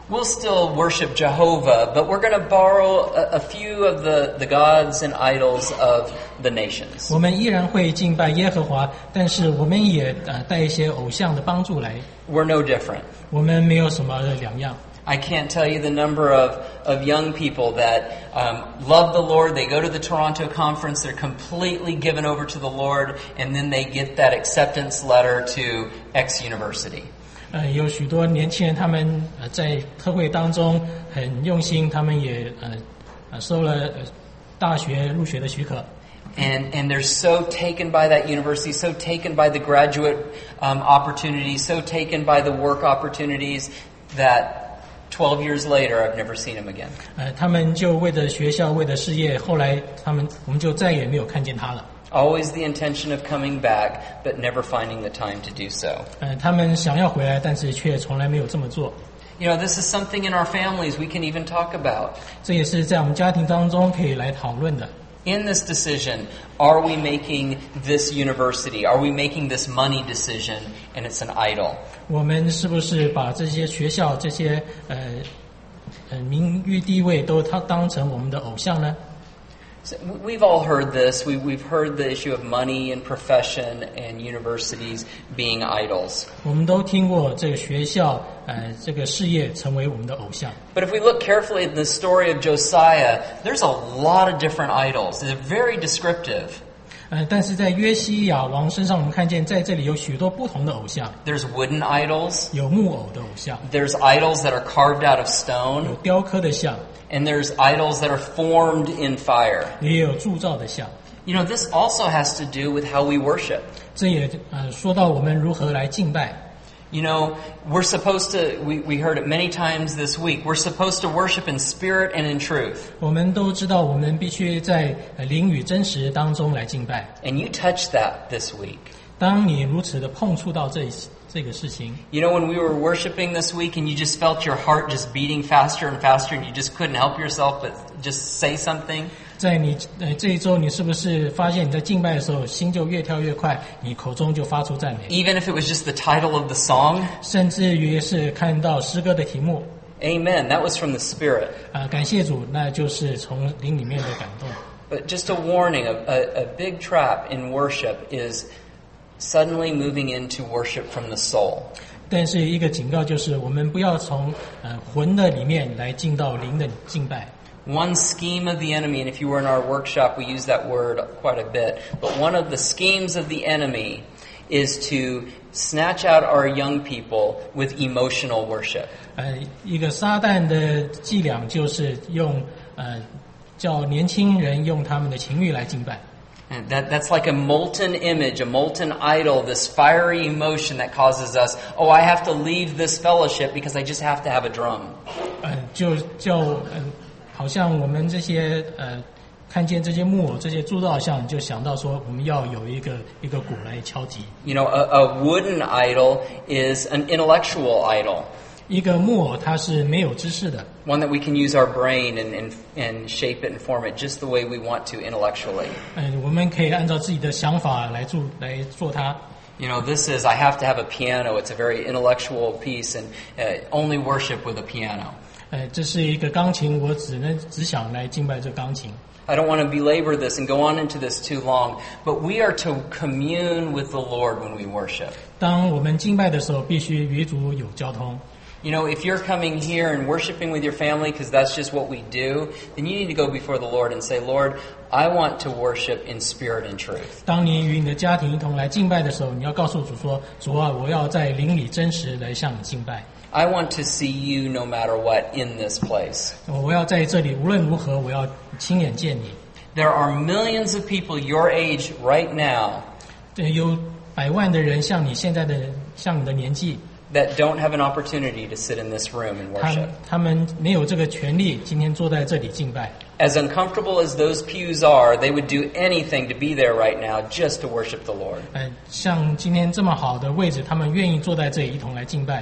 A: We'll still worship Jehovah, but we're going to borrow a, a few of the, the gods and idols of the nations.
B: 我们依然会敬拜耶和华，但是我们也呃带一些偶像的帮助来。
A: We're no different.
B: 我们没有什么两样。
A: I can't tell you the number of, of young people that um, love the Lord. They go to the Toronto conference. They're completely given over to the Lord. And then they get that acceptance letter to X university.
B: 呃，有许多年轻人，他们呃在特会当中很用心，他们也呃呃收了呃大学入学的许可。
A: And and they're so taken by that university, so taken by the graduate um, opportunities, so taken by the work opportunities that twelve years later I've never seen them again.
B: 呃，他们就为了学校，为了事业，后来他们我们就再也没有看见他了。
A: Always the intention of coming back, but never finding the time to do so.
B: 呃，他们想要回来，但是却从来没有这么做。
A: You know, this is something in our families we can even talk about.
B: 这也是在我们家庭当中可以来讨论的。
A: In this decision, are we making this university? Are we making this money decision and it's an idol?
B: 我们是不是把这些学校、这些呃呃名誉地位都当当成我们的偶像呢？
A: So we've all heard this. We, we've heard the issue of money and profession and universities being idols.
B: 我们都听过这个学校，呃，这个事业成为我们的偶像。
A: But if we look carefully at the story of Josiah, there's a lot of different idols. They're very descriptive.
B: 呃，但是在约西亚王身上，我们看见在这里有许多不同的偶像，
A: There's wooden idols.
B: 有木偶的偶像，
A: There's idols that are carved out of
B: 有
A: stone.
B: 雕刻的像，
A: And there's idols that are formed in fire.
B: 也有铸造的像。
A: You know, this also has to do with how we worship.
B: 这也呃说到我们如何来敬拜。
A: You know, we're supposed to, we, we heard it many times this week, we're supposed to worship in spirit and in truth.
B: 我们都知道，我们必须在呃灵与真实当中来敬拜。
A: And you touched that this week.
B: 当你如此的碰触到这这个事情，
A: You know, when we were worshiping this week and you just felt your heart just beating faster and faster and you just couldn't help yourself but just say something?
B: 在你呃这一周，你是不是发现你在敬拜的时候，心就越跳越快，你口中就发出赞美，
A: Even if it was just the title of the song?
B: 甚至于是看到诗歌的题目，
A: Amen. That was from the Spirit.
B: 啊、感谢主，那就是从灵里面的感动。
A: But just a warning, a, a, a big trap in worship is suddenly moving into worship from the soul.
B: 但是一个警告就是，我们不要从呃魂的里面来进到灵的敬拜。
A: One scheme of the enemy, and if you were in our workshop, we use that word quite a bit, but one of the schemes of the enemy is to snatch out our young people with emotional worship.
B: 呃，一个撒旦的伎俩就是用呃叫年轻人用他们的情欲来敬拜。
A: And that, that's like a molten image, a molten idol, this fiery emotion that causes us, oh, I have to leave this fellowship because I just have to have a drum.
B: 呃，就就呃，好像我们这些呃看见这些木偶、这些铸造像，就想到说我们要有一个一个鼓来敲击。
A: You know, a, a wooden idol is an intellectual idol,
B: 一个木偶它是没有知识的，
A: one that we can use our brain and, and, and shape it and form it just the way we want to intellectually.
B: 嗯、我们可以按照自己的想法来做来做它。
A: You know, this is, I have to have a piano. It's a very intellectual piece and uh, only worship with a piano.
B: 呃，这是一个钢琴，我只能只想来敬拜这钢琴。
A: I don't want to belabor this and go on into this too long, but we are to commune with the Lord when we worship.
B: 当我们敬拜的时候，必须与主有交通。
A: You know, if you're coming here and worshiping with your family because that's just what we do, then you need to go before the Lord and say, Lord, I want to worship in spirit and truth.
B: 当你与你的家庭一同来敬拜的时候，你要告诉主说：“主啊，我要在灵里真实来向你敬拜。
A: I want to see you no matter what in this place.
B: 我要在这里无论如何，我要亲眼见你。
A: There are millions of people your age right now
B: 对，有百万的人像你现在的像你的年纪，
A: that don't have an opportunity to sit in this room and
B: 他
A: worship.
B: 他们没有这个权利，今天坐在这里敬拜。
A: As uncomfortable as those pews are, they would do anything to be there right now just to worship the Lord.
B: 呃，像今天这么好的位置，他们愿意坐在这里一同来敬拜。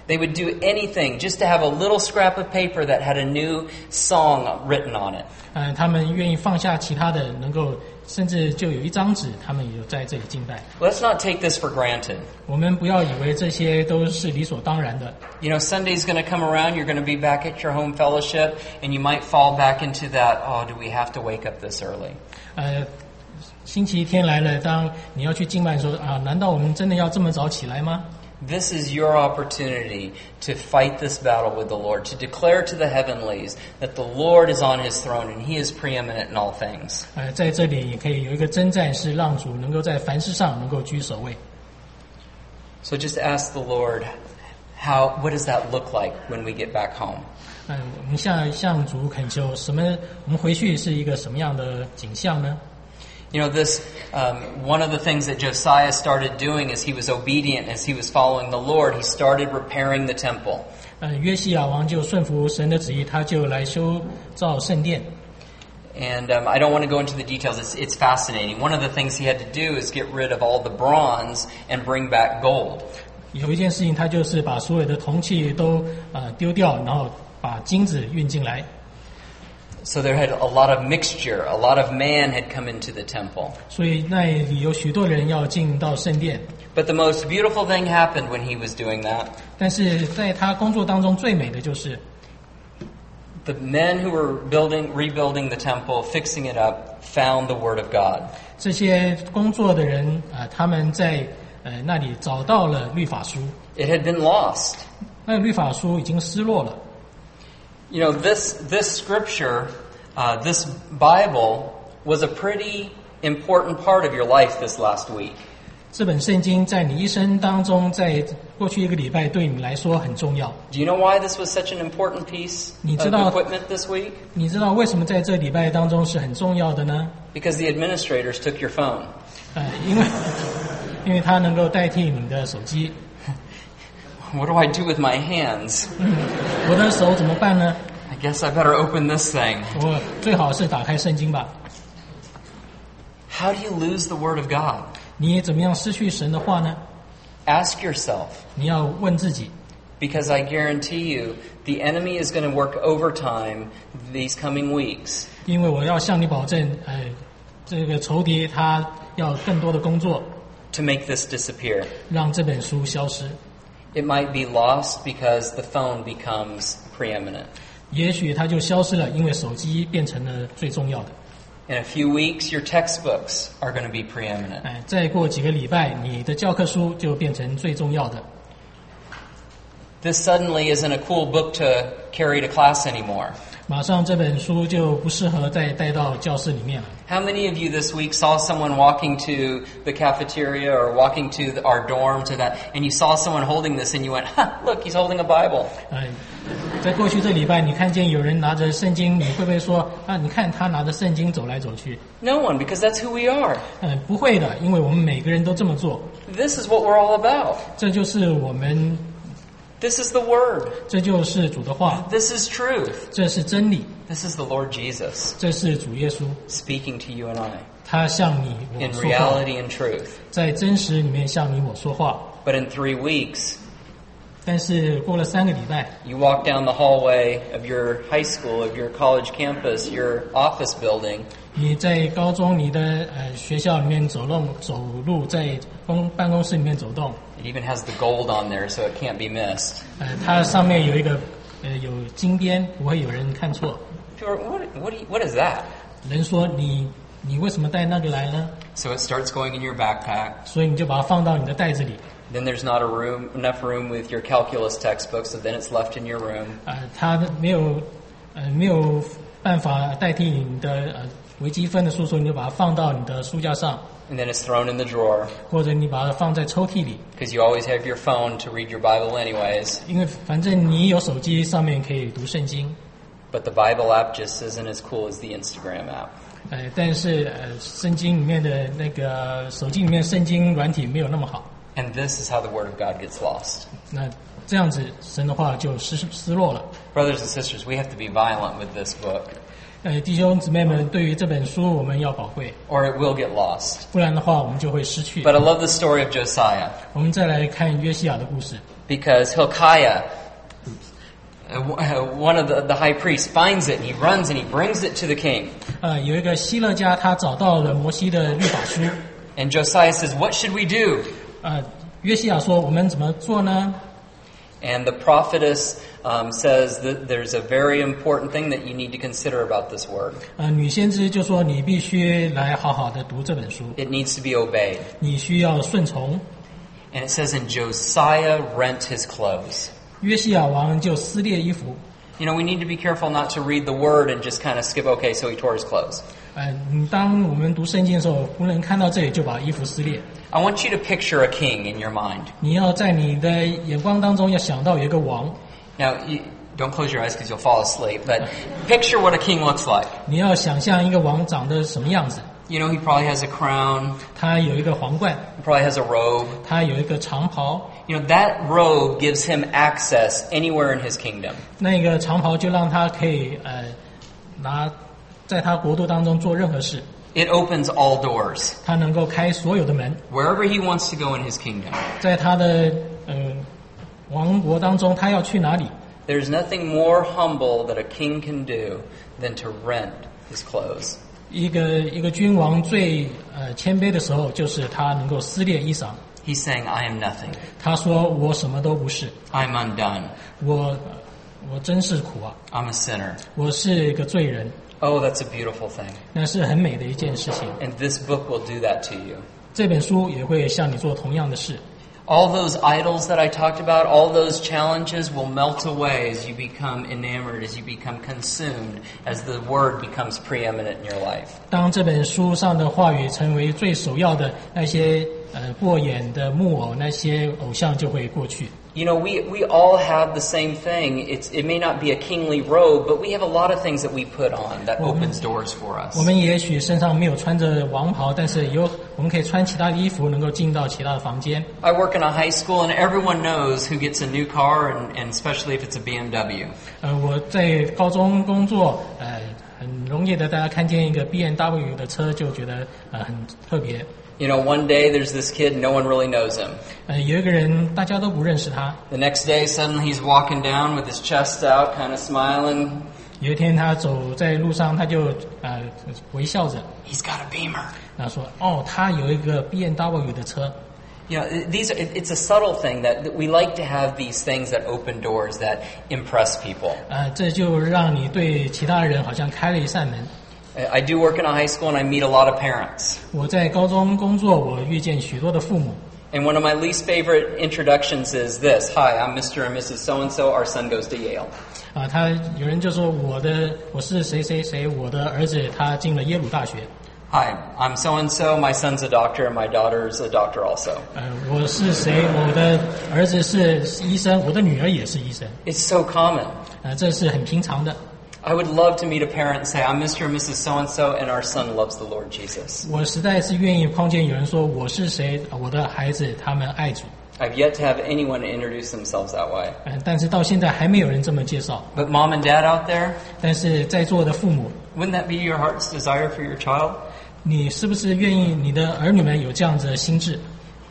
A: They would do anything just to have a little scrap of paper that had a new song written on it.
B: 呃，他们愿意放下其他的，能够甚至就有一张纸，他们有在这里敬拜。
A: Let's not take this for granted.
B: 我们不要以为这些都是理所当然的。
A: You know, Sunday's going to come around, you're going to be back at your home fellowship, and you might fall back into that, oh, do we have to wake up this early?
B: 呃，星期天来了，当你要去敬拜的时候啊，难道我们真的要这么早起来吗？
A: This is your opportunity to fight this battle with the Lord, to declare to the heavenlies that the Lord is on his throne and he is preeminent in all things.
B: 呃，在这里也可以有一个征战，是让主能够在凡事上能够居首位。
A: So just ask the Lord, how, what does that look like when we get back home?
B: 嗯、呃，我们向向主恳求，什么？我们回去是一个什么样的景象呢？
A: You know, this, um, one of the things that Josiah started doing as he was obedient, as he was following the Lord, he started repairing the temple.
B: 呃，约西亚王就顺服神的旨意，他就来修造圣殿。
A: And um, I don't want to go into the details. It's, it's fascinating. One of the things he had to do is get rid of all the bronze and bring back gold.
B: 有一件事情，他就是把所有的铜器都呃丢掉，然后把金子运进来。
A: So there had a lot of mixture. A lot of man had come into the temple.
B: 所以那里有许多人要进到圣殿。
A: But the most beautiful thing happened when he was doing that.
B: 但是在他工作当中最美的就是，
A: The men who were building, rebuilding the temple, fixing it up, found the Word of God.
B: 这些工作的人啊、呃，他们在呃那里找到了律法书。
A: It had been lost.
B: 那律法书已经失落了。
A: You know, this this scripture, uh, this Bible was a pretty important part of your life this last week.
B: 这本圣经在你一生当中，在过去一个礼拜对你来说很重要。
A: Do you know why this was such an important piece
B: 你
A: of
B: 知道
A: equipment this week?
B: 你知道为什么在这礼拜当中是很重要的呢？
A: Because the administrators took your phone.
B: 呃，因为因为它能够代替你的手机。
A: What do I do with my hands?
B: 嗯，我的手怎么办呢？
A: I guess I better open this thing.
B: 我最好是打开圣经吧。
A: How do you lose the Word of God?
B: 你怎么样失去神的话呢？
A: Ask yourself.
B: 你要问自己，
A: Because I guarantee you, the enemy is going to work overtime these coming weeks.
B: 因为我要向你保证，呃，这个仇敌他要更多的工作，
A: to make this disappear.
B: 让这本书消失。
A: It might be lost because the phone becomes preeminent.
B: 也许它就消失了，因为手机变成了最重要的。
A: In a few weeks, your textbooks are going to be preeminent.
B: 哎，再过几个礼拜，你的教科书就变成最重要的。
A: This suddenly isn't a cool book to carry to class anymore.
B: 马上这本书就不适合再带到教室里面了。
A: How many of you this week saw someone walking to the cafeteria or walking to the, our dorm to that, and you saw someone holding this and you went, ha, look, he's holding a Bible.
B: 哎，在过去这礼拜，你看见有人拿着圣经，你会不会说啊？你看他拿着圣经走来走去？
A: No one, because that's who we are.
B: 嗯，不会的，因为我们每个人都这么做。
A: This is what we're all about.
B: 这就是我们，
A: This is the Word.
B: 这就是主的话，
A: This is truth.
B: 这是真理，
A: This is the Lord Jesus
B: 这是主耶稣，
A: speaking to you and I
B: 他向你我
A: in
B: 说话，
A: reality and truth.
B: 在真实里面向你我说话。
A: But in three weeks,
B: 但是过了三个礼拜，
A: you walk down the hallway of your high school, of your college campus, your office building,
B: 你在高中你的呃学校里面走路走路，在公办公室里面走动，
A: it even has the gold on there so it can't be missed.
B: 呃，它上面有一个呃有金边，不会有人看错。
A: People are, what, what, do you, what is that?
B: 人说你你为什么带那个来呢？
A: So it starts going in your backpack.
B: 所以你就把它放到你的袋子里。
A: Then there's not a room, enough room with your calculus textbook, so then it's left in your room.
B: 呃，它没有呃没有办法代替你的呃微积分的书，所以你就把它放到你的书架上，
A: And then it's thrown in the drawer
B: 或者你把它放在抽屉里，
A: because you always have your phone to read your Bible anyways.
B: 因为反正你有手机，上面可以读圣经。
A: But the Bible app just isn't as cool as the Instagram app.
B: 呃，但是呃，圣经里面的那个手机里面圣经软体没有那么好。
A: And this is how the Word of God gets lost.
B: 那这样子，神的话就失失落了。
A: Brothers and sisters, we have to be violent with this book.
B: 呃，弟兄姊妹们，对于这本书我们要宝贵，
A: or it will get lost.
B: 不然的话我们就会失去。
A: But I love the story of Josiah
B: 我们再来看约西亚的故事。
A: because Hilkiah, uh, one of the, the high priests, finds it and he runs and he brings it to the king.
B: 呃，有一个希勒家，他找到了摩西的律法书。
A: And Josiah says, "What should we do?"
B: 呃，约西亚说：“我们怎么做呢？”
A: And the prophetess um, says that there's a very important thing that you need to consider about this word.
B: 呃，女先知就说：“你必须来好好的读这本书，
A: It needs to be obeyed.
B: 你需要顺从。”
A: And it says, "And Josiah rent his clothes."
B: 约西亚王就撕裂衣服。
A: You know, we need to be careful not to read the word and just kind of skip, okay, so he tore his clothes.
B: 呃，当我们读圣经的时候，不能看到这里就把衣服撕裂。
A: I want you to picture a king in your mind.
B: 你要在你的眼光当中要想到有一个王，
A: Now, you, don't close your eyes because you'll fall asleep, but picture what a king looks like.
B: 你要想象一个王长得什么样子。
A: You know, he probably has a crown,
B: 他有一个皇冠，
A: he probably has a robe.
B: 他有一个长袍，
A: You know, that robe gives him access anywhere in his kingdom.
B: 那个长袍就让他可以呃拿在他国度当中做任何事，
A: It opens all doors.
B: 他能够开所有的门，
A: Wherever he wants to go in his kingdom.
B: 在他的呃王国当中，他要去哪里？
A: There's nothing more humble that a king can do than to rent his clothes.
B: 一个一个君王最呃谦卑的时候，就是他能够撕裂衣裳。
A: He's saying, I am nothing.
B: 他说：“我什么都不是，
A: I'm undone.
B: 我我真是苦啊，
A: I'm a sinner.
B: 我是一个罪人。”
A: Oh, that's a beautiful thing.
B: 那是很美的一件事情。
A: And this book will do that to you.
B: 这本书也会向你做同样的事。
A: All those idols that I talked about, all those challenges will melt away as you become enamored, as you become consumed, as the word becomes preeminent in your life.
B: 当这本书上的话语成为最首要的，那些呃过眼的木偶，那些偶像就会过去。
A: You know, we, we all have the same thing. It's, it may not be a kingly robe, but we have a lot of things that we put on that opens doors for us.
B: 我们也许身上没有穿着王袍，但是有我们可以穿其他的衣服，能够进到其他的房间。
A: I work in a high school, and everyone knows who gets a new car, and, and especially if it's a B M W.
B: 呃，我在高中工作，呃，很容易的大家看见一个 B M W 的车就觉得呃很特别。
A: You know, one day there's this kid, no one really knows him.
B: 呃，有一个人大家都不认识他。
A: The next day, suddenly he's walking down with his chest out, kind of smiling.
B: 有一天他走在路上，他就呃微笑着，
A: He's got a Beamer.
B: 然后说：“哦，他有一个 B M W 的车。”
A: You know, these are, it's a subtle thing that, that we like to have these things that open doors that impress people.
B: 呃，这就让你对其他人好像开了一扇门。
A: I do work in a high school, and I meet a lot of parents.
B: 我在高中工作，我遇见许多的父母。
A: And one of my least favorite introductions is this. Hi, I'm Mister and Missus So-and-so. Our son goes to Yale.
B: 啊，他有人就说我的我是谁谁谁，我的儿子他进了耶鲁大学。
A: Hi, I'm So-and-so. My son's a doctor, and my daughter's a doctor also.
B: 呃，我是谁？我的儿子是医生，我的女儿也是医生。
A: It's so common.
B: 呃，这是很平常的。
A: I would love to meet a parent and say, I'm Mister and Missus So-and-so, and our son loves the Lord Jesus.
B: 我实在是愿意碰见有人说我是谁，我的孩子他们爱主。
A: I've yet to have anyone introduce themselves that way.
B: 嗯、但是到现在还没有人这么介绍。
A: But mom and dad out there,
B: 但是在座的父母，
A: wouldn't that be your heart's desire for your child?
B: 你是不是愿意你的儿女们有这样子的心智？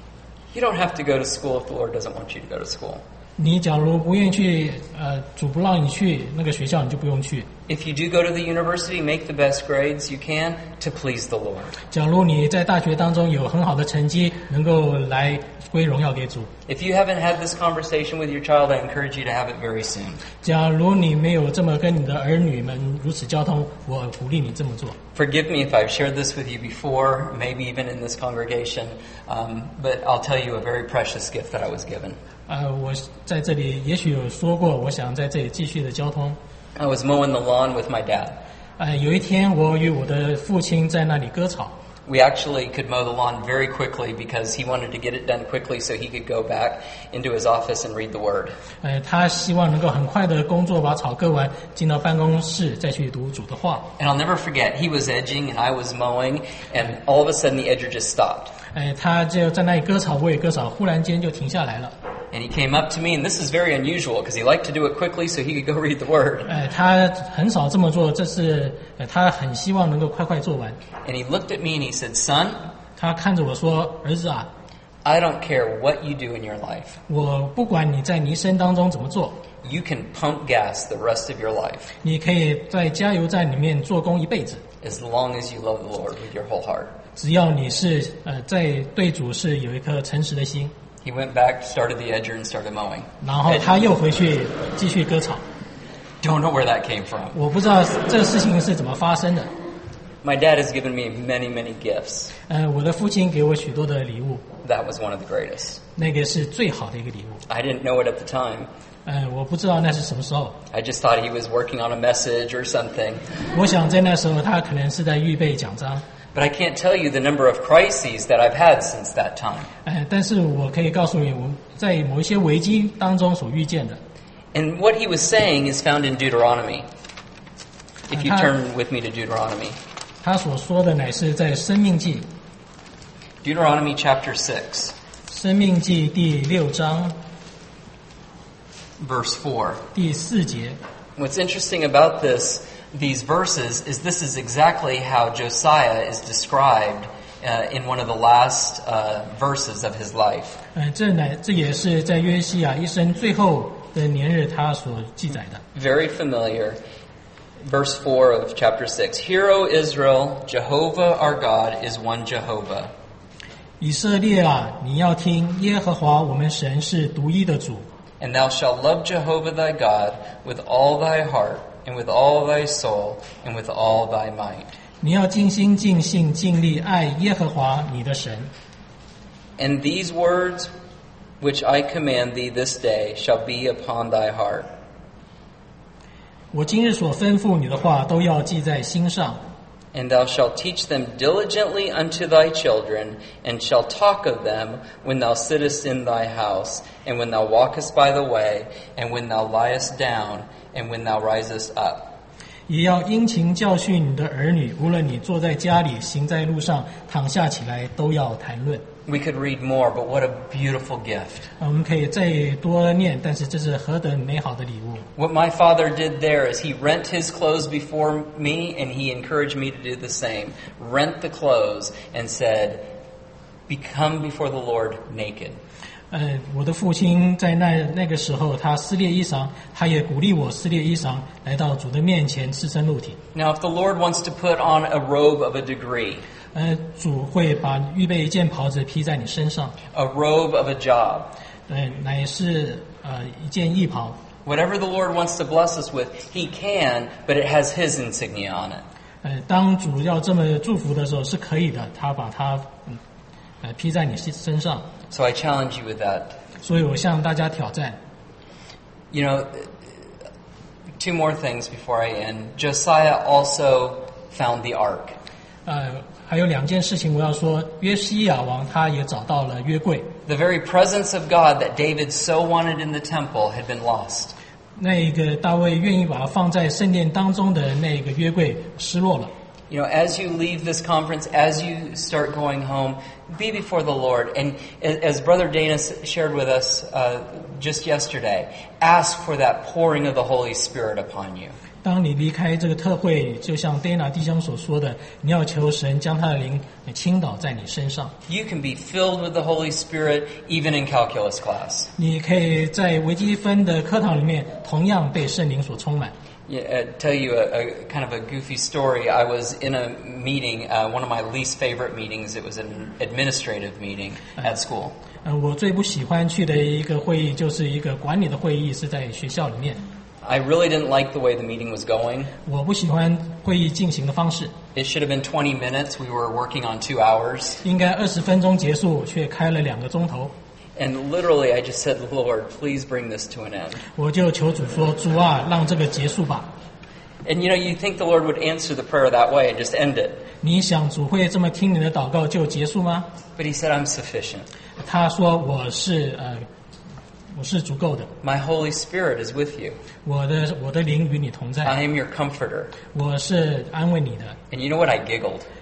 A: You don't have to go to school if the Lord doesn't want you to go to school.
B: 你假如不愿意去，呃，主不让你去那个学校，你就不用去。
A: If you do go to the university, make the best grades you can to please the Lord.
B: 假如你在大学当中有很好的成绩，能够来归荣耀给主。
A: If you haven't had this conversation with your child, I encourage you to have it very soon.
B: 假如你没有这么跟你的儿女们如此交通，我鼓励你这么做。
A: Forgive me if I've shared this with you before, maybe even in this congregation, um, but I'll tell you a very precious gift that I was given.
B: 呃，我在这里也许有说过，我想在这里继续的交通。
A: I was mowing the lawn with my dad.
B: 呃，有一天我与我的父亲在那里割草。
A: We actually could mow the lawn very quickly because he wanted to get it done quickly so he could go back into his office and read the Word.
B: 呃，他希望能够很快的工作，把草割完，进到办公室再去读主的话。
A: And I'll never forget, he was edging and I was mowing, and all of a sudden the edger just stopped.
B: 呃，他就在那里割草，我也割草，忽然间就停下来了。
A: And he came up to me, and this is very unusual because he liked to do it quickly so he could go read the word.
B: 呃，他很少这么做，这是呃他很希望能够快快做完。
A: And he looked at me and he said, "Son,
B: 他看着我说：“儿子啊，
A: I don't care what you do in your life.
B: 我不管你在你一生当中怎么做，
A: You can pump gas the rest of your life
B: 你可以在加油站里面做工一辈子，
A: as long as you love the Lord with your whole heart."
B: 只要你是呃在对主是有一颗诚实的心。”
A: He went back, started the edger, and started mowing.
B: 然后他又回去继续割草。
A: Don't know where that came from.
B: 我不知道这个事情是怎么发生的。
A: My dad has given me many, many gifts.
B: 呃，我的父亲给我许多的礼物，
A: That was one of the greatest.
B: 那个是最好的一个礼物。
A: I didn't know it at the time.
B: 呃，我不知道那是什么时候。
A: I just thought he was working on a message or something.
B: 我想在那时候他可能是在预备讲章。
A: But I can't tell you the number of crises that I've had since that time.
B: 呃，但是我可以告诉你，我在某一些危机当中所遇见的。
A: And what he was saying is found in Deuteronomy. If you
B: Uh-huh.
A: turn with me to Deuteronomy.
B: 他所说的乃是在《生命记》，
A: Deuteronomy chapter six,
B: 《生命记》第六章
A: verse four.
B: 第四节。
A: What's interesting about this, these verses, is this is exactly how Josiah is described uh, in one of the last uh, verses of his life.
B: 呃，这乃这也是在约西亚一生最后的年日他所记载的。
A: Very familiar. Verse four of chapter six. Hear, O Israel, Jehovah our God is one Jehovah.
B: 以色列啊，你要听，耶和华我们神是独一的主。
A: And thou shalt love Jehovah thy God with all thy heart, and with all thy soul, and with all thy might.
B: 你要尽心尽性尽力爱耶和华你的神。
A: And these words which I command thee this day shall be upon thy heart.
B: 我今日所吩咐你的话，都要记在心上。
A: And thou shalt teach them diligently unto thy children, and shalt talk of them when thou sittest in thy house, and when thou walkest by the way, and when thou liest down, and when thou risest up.
B: 也要殷勤教训你的儿女，无论你坐在家里，行在路上，躺下起来，都要谈论。
A: We could read more, but what a beautiful gift.
B: 我们可以再多念，但是这是何等美好的礼物！
A: What my father did there is he rent his clothes before me, and he encouraged me to do the same. Rent the clothes and said, "Become before the Lord naked."
B: 呃，我的父亲在那那个时候，他撕裂衣裳，他也鼓励我撕裂衣裳，来到主的面前，赤身露体。
A: Now, if the Lord wants to put on a robe of a degree,
B: 呃，主会把预备一件袍子披在你身上，
A: a robe of a job,
B: 呃，乃是呃一件衣袍。
A: whatever the Lord wants to bless us with, He can, but it has His insignia on it.
B: 呃，当主要这么祝福的时候是可以的，他把它嗯呃披在你身上。
A: So I challenge you with that.
B: 所以我向大家挑战。
A: You know, two more things before I end. Josiah also found the ark.
B: 呃，还有两件事情我要说。约西亚王他也找到了约柜，
A: The very presence of God that David so wanted in the temple had been lost.
B: 那个大卫愿意把它放在圣殿当中的那个约柜失落了。
A: You know, as you leave this conference, as you start going home, be before the Lord. And as Brother Dana shared with us uh, just yesterday, ask for that pouring of the Holy Spirit upon you.
B: 当你离开这个特会，就像 Dana 弟兄所说的，你要求神将他的灵倾倒在你身上。
A: You can be filled with the Holy Spirit even in calculus class.
B: 你可以在微积分的课堂里面同样被圣灵所充满。
A: Yeah, uh, tell you a, a kind of a goofy story. I was in a meeting, uh, one of my least favorite meetings. It was an administrative meeting at school.
B: 呃，我最不喜欢去的一个会议就是一个管理的会议，是在学校里面。
A: I really didn't like the way the meeting was going.
B: 我不喜欢会议进行的方式，
A: It should have been twenty minutes. We were working on two hours.
B: 应该二十分钟结束，却开了两个钟头。
A: And literally, I just said, Lord, please bring this to an end.
B: 我就求主说：“主啊，让这个结束吧。”
A: And you know, you think the Lord would answer the prayer that way and just end it.
B: 你想主会这么听你的祷告就结束吗？
A: But he said, I'm sufficient.
B: 他说：“我是呃，我是足够的，
A: My Holy Spirit is with you.
B: 我的我的灵与你同在，
A: I am your comforter.
B: 我是安慰你的。
A: And you know what? I giggled. ”
B: 呃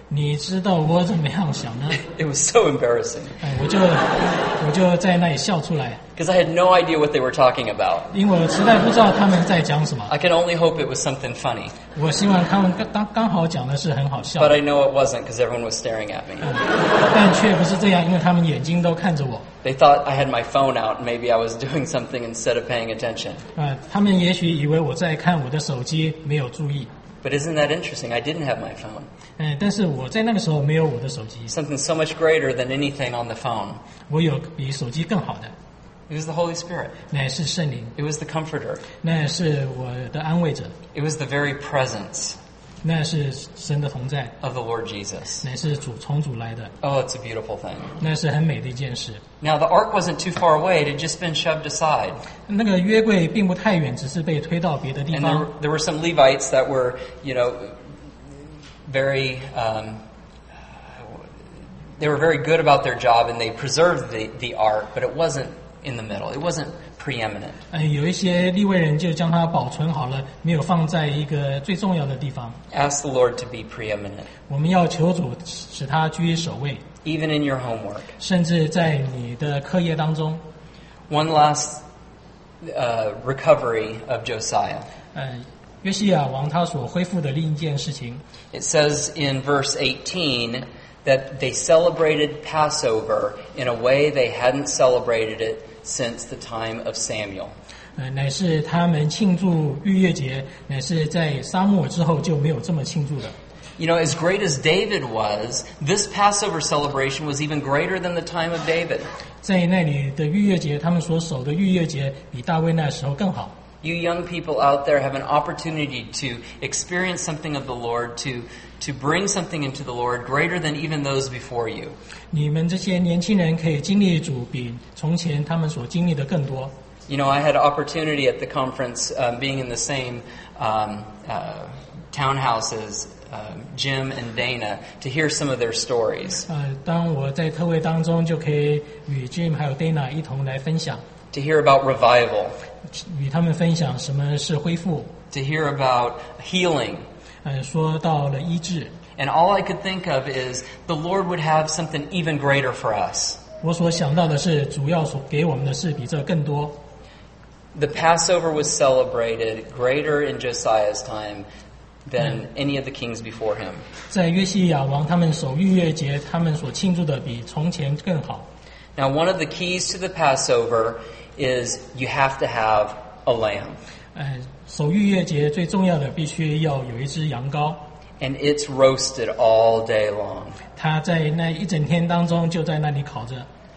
B: 你知道我怎么样想呢？
A: It was so embarrassing
B: 哎，我就我就在那里笑出来，
A: because I had no idea what they were talking about.
B: 因为我实在不知道他们在讲什么。
A: I could only hope it was something funny,
B: 我希望他们刚刚刚好讲的是很好笑
A: but，I know it wasn't because everyone was staring at me.
B: 但却不是这样，因为他们眼睛都看着我。
A: They thought I had my phone out and maybe I was doing something instead of paying attention.
B: 呃，他们也许以为我在看我的手机，没有注意。
A: But isn't that interesting? I didn't have my phone.
B: 嗯，但是我在那个时候没有我的手机，
A: Something so much greater than anything on the phone.
B: 我有比手机更好的，
A: It was the Holy Spirit.
B: 那是圣灵，
A: It was the Comforter.
B: 那是我的安慰者，
A: It was the very presence
B: 那是神的同在，
A: of the Lord Jesus.
B: 那是主从主来的，
A: Oh, it's a beautiful thing.
B: 那是很美的一件事。
A: Now, the ark wasn't too far away. It had just been shoved aside.
B: 那个约柜并不太远，只是被推到别的地
A: And there,
B: 方。
A: there were some Levites that were, you know, very, um, they were very good about their job and they preserved the, the ark, but it wasn't in the middle. It wasn't preeminent.
B: 嗯，有一些利未人就将它保存好了，没有放在一个最重要的地方。
A: Ask the Lord to be preeminent,
B: 我们要求主使它居于首位，
A: even in your homework.
B: 甚至在你的课业当中。
A: One last uh, recovery of Josiah.
B: 嗯，约西亚王他所恢复的另一件事情，
A: It says in verse eighteen that they celebrated Passover in a way they hadn't celebrated it since the time of Samuel.
B: 呃，乃是他们庆祝逾越节，乃是在沙漠之后就没有这么庆祝的。
A: You know, as great as David was, this Passover celebration was even greater than the time of David.
B: 在那里的逾越节，他们所守的逾越节比大卫那时候更好。
A: You young people out there have an opportunity to experience something of the Lord, to, to bring something into the Lord greater than even those before you.
B: 你们这些年轻人可以经历主比从前他们所经历的更多。
A: You know, I had an opportunity at the conference, um, being in the same um, uh, townhouses, um, Jim and Dana, to hear some of their stories,
B: 呃，当我在特会当中，就可以与 Jim 还有 Dana 一同来分享，
A: to hear about revival,
B: 与他们分享什么是恢复，
A: to hear about healing.
B: 呃，说到了医治。
A: And all I could think of is the Lord would have something even greater for us.
B: 我所想到的是，主要所给我们的是比这更多。
A: The Passover was celebrated greater in Josiah's time than any of the kings before him.
B: 在约西亚王他们守逾越节，他们所庆祝的比从前更好。
A: Now, one of the keys to the Passover is you have to have a lamb.
B: 呃，守逾越节最重要的必须要有一只羊羔，
A: And it's roasted all day long.
B: 它在那一整天当中就在那里烤着。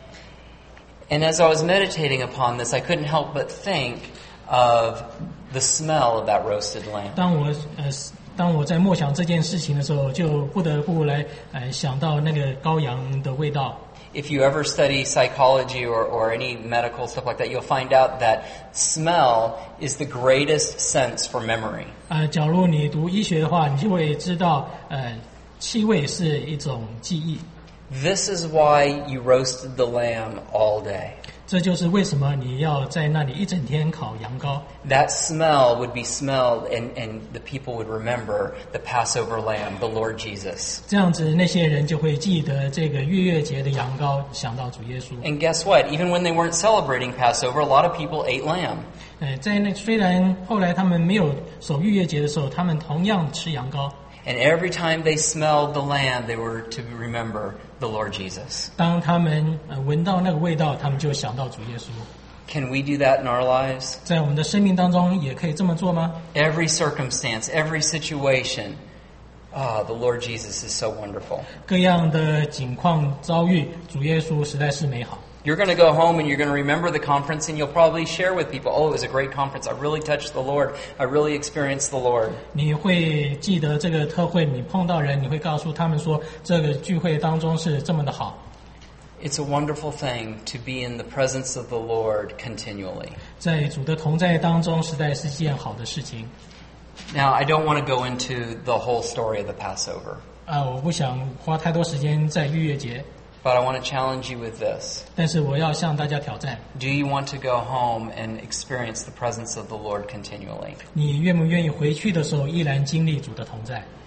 A: And as I was meditating upon this, I couldn't help but think of the smell of that roasted lamb.
B: 当我呃当我在默想这件事情的时候，就不得不来呃想到那个羔羊的味道。
A: If you ever study psychology or, or any medical stuff like that, you'll find out that smell is the greatest sense for memory.
B: 呃，假如你读医学的话，你就会知道，呃，气味是一种记忆。
A: This is why you roasted the lamb all day.
B: 这就是为什么你要在那里一整天烤羊羔。
A: That smell would be smelled and, and the people would remember the Passover lamb, the Lord Jesus.
B: 这样子，那些人就会记得这个逾越节的羊羔，想到主耶稣。
A: And guess what? Even when they weren't celebrating Passover, a lot of people ate lamb.
B: 呃，在那虽然后来他们没有守逾越节的时候，他们同样吃羊羔。
A: And every time they smelled the lamb, they were to remember the Lord Jesus.
B: 当他们呃闻到那个味道，他们就想到主耶稣。
A: Can we do that in our lives?
B: 在我们的生命当中，也可以这么做吗？
A: Every circumstance, every situation. Ah, the Lord Jesus is so wonderful.
B: 各样的境况遭遇，主耶稣实在是美好。
A: You're going to go home and you're going to remember the conference and you'll probably share with people, oh, it was a great conference. I really touched the Lord. I really experienced the Lord.
B: 你会记得这个特会，你碰到人，你会告诉他们说，这个聚会当中是这么的好。
A: It's a wonderful thing to be in the presence of the Lord continually.
B: 在主的同在当中，实在是件好的事情。
A: Now, I don't want to go into the whole story of the Passover,
B: 啊，我不想花太多时间在逾越节，
A: but I want to challenge you with this.
B: 但是我要向大家挑战：
A: Do you want to go home and experience the presence of the Lord continually?
B: 你愿不愿意回去的时候依然经历主的同在？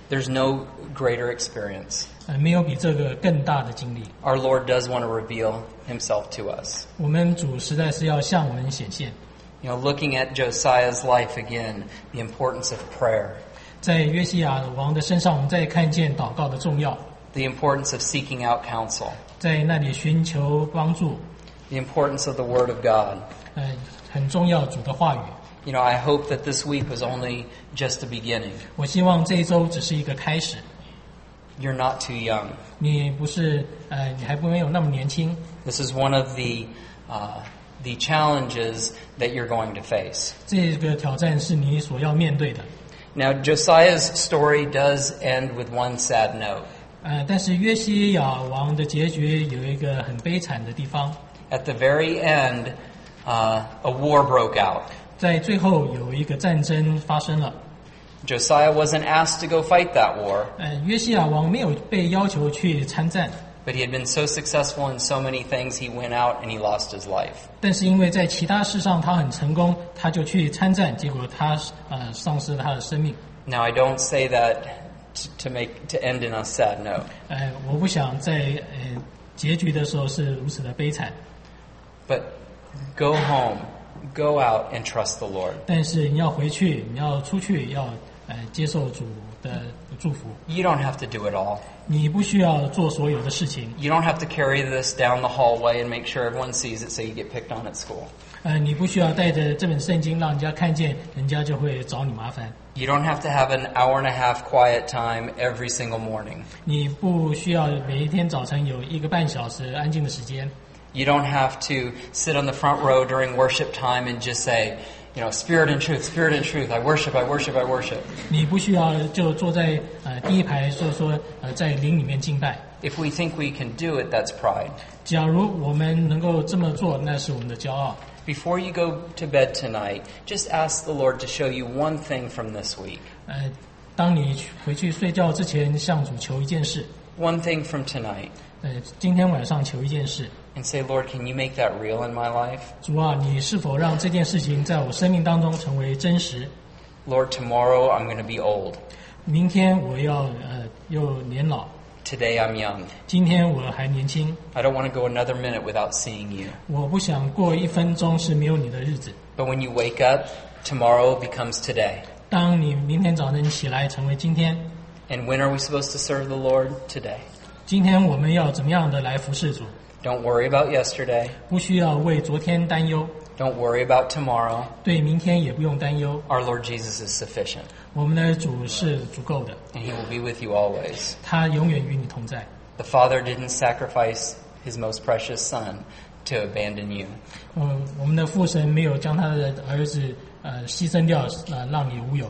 A: There's no greater experience.
B: 呃，没有比这个更大的经历。
A: Our Lord does want to reveal himself to us.
B: 我们主实在是要向我们显现。
A: You know, looking at Josiah's life again, the importance of prayer,
B: 在约西亚王的身上，我们再看见祷告的重要，
A: the importance of seeking out counsel,
B: 在那里寻求帮助，
A: the importance of the Word of God.
B: 呃，很重要主的话语。
A: You know, I hope that this week was only just the beginning.
B: 我希望这一周只是一个开始。
A: You're not too young.
B: 你不是呃，你还不没有那么年轻。
A: This is one of the uh, the challenges that you're going to face.
B: 这个挑战是你所要面对的。
A: Now, Josiah's story does end with one sad note.
B: 呃，但是约西亚王的结局有一个很悲惨的地方，
A: At the very end, uh, a war broke out.
B: 在最后有一个战争发生了。
A: Josiah wasn't asked to go fight that war,
B: 呃，约西亚王没有被要求去参战，
A: but he had been so successful in so many things, he went out and he lost his life.
B: 但是因为在其他事上他很成功，他就去参战，结果他呃丧失了他的生命。
A: Now, I don't say that to, to make to end in a sad note,
B: 呃，我不想在呃结局的时候是如此的悲惨，
A: but go home, go out and trust the Lord.
B: 但是你要回去，你要出去，要呃接受主的祝福。
A: You don't have to do it all.
B: 你不需要做所有的事情，
A: You don't have to carry this down the hallway and make sure everyone sees it so you get picked on at school.
B: 呃，你不需要带着这本圣经让人家看见，人家就会找你麻烦。
A: You don't have to have an hour and a half quiet time every single morning.
B: 你不需要每一天早晨有一个半小时安静的时间。
A: You don't have to sit on the front row during worship time and just say, you know, spirit and truth, spirit and truth. I worship, I worship, I worship.
B: 你不需要就坐在呃第一排，说说呃在灵里面敬拜。
A: If we think we can do it, that's pride.
B: 假如我们能够这么做，那是我们的骄傲。
A: Before you go to bed tonight, just ask the Lord to show you one thing from this week.
B: 呃，当你回去睡觉之前，向主求一件事，
A: One thing from tonight.
B: 呃，今天晚上求一件事。
A: And say, Lord, can you make that real in my life?
B: 主啊，你是否让这件事情在我生命当中成为真实？
A: Lord, tomorrow I'm going to be old.
B: 明天我要呃又年老，
A: Today I'm young.
B: 今天我还年轻，
A: I don't want to go another minute without seeing you.
B: 我不想过一分钟是没有你的日子。
A: But when you wake up, tomorrow becomes today.
B: 当你明天早晨起来成为今天，
A: And when are we supposed to serve the Lord? Today.
B: 今天我们要怎么样的来服侍主？
A: Don't worry about yesterday.
B: 不需要为昨天担忧，
A: Don't worry about tomorrow.
B: 对明天也不用担忧。
A: Our Lord Jesus is sufficient,
B: 我们的主是足够的，
A: and He will be with you always.
B: 他永远与你同在。
A: The Father didn't sacrifice His most precious Son to abandon you.
B: 呃，我们的父神没有将他的儿子呃牺牲掉，呃让你无有，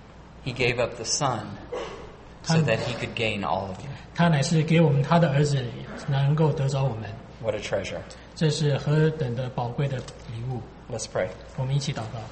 A: He gave up the Son so that He could gain all of you.
B: 他乃是给我们他的儿子能够得着我们，
A: What a treasure.
B: 这是何等的宝贵的礼物。
A: Let's pray.
B: 我们一起祷告。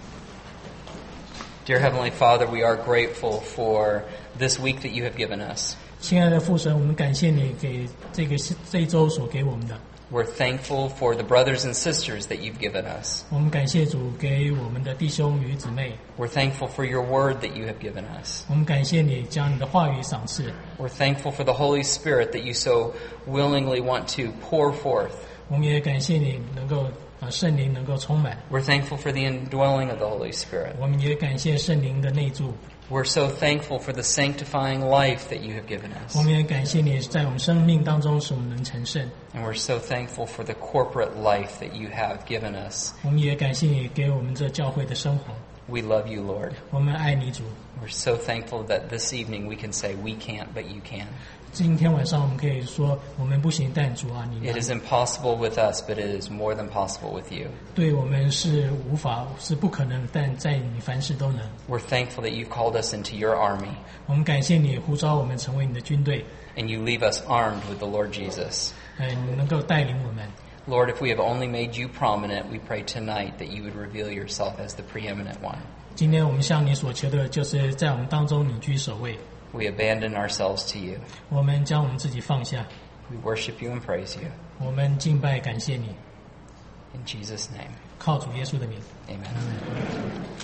A: Dear Heavenly Father, we are grateful for this week that you have given us.
B: 亲爱的父神，我们感谢你给这个这一周所给我们的，
A: We're thankful for the brothers and sisters that you've given us.
B: 我们感谢主给我们的弟兄与姊妹，
A: We're thankful for your word that you have given us.
B: 我们感谢你将你的话语赏赐，
A: We're thankful for the Holy Spirit that you so willingly want to pour forth.
B: 我们也感谢你能够呃圣灵能够充满，
A: We're thankful for the indwelling of the Holy Spirit.
B: 我们也感谢圣灵的内住，
A: We're so thankful for the sanctifying life that you have given us.
B: 我们也感谢你在我们生命当中使我们能成圣，
A: And we're so thankful for the corporate life that you have given us.
B: 我们也感谢你给我们这教会的生活，
A: We love you, Lord.
B: 我们爱你主。
A: We're so thankful that this evening we can say we can't, but you can.
B: 今天晚上我们可以说我们不行，但主啊，你
A: It
B: 能
A: is impossible with us, but it is more than possible with you.
B: 对我们是无法是不可能，但在你凡事都能。
A: We're thankful that you've called us into your army,
B: 我们感谢你呼召我们成为你的军队，
A: and you leave us armed with the Lord Jesus.
B: 呃，你能够带领我们。
A: Lord, if we have only made you prominent, we pray tonight that you would reveal yourself as the preeminent one.
B: 今天我们向你所求的，就是在我们当中你居首位，
A: We abandon ourselves to you.
B: 我们将我们自己放下，
A: We worship you and praise you.
B: 我们敬拜感谢你，
A: In Jesus' name,
B: 靠主耶稣的名。
A: amen.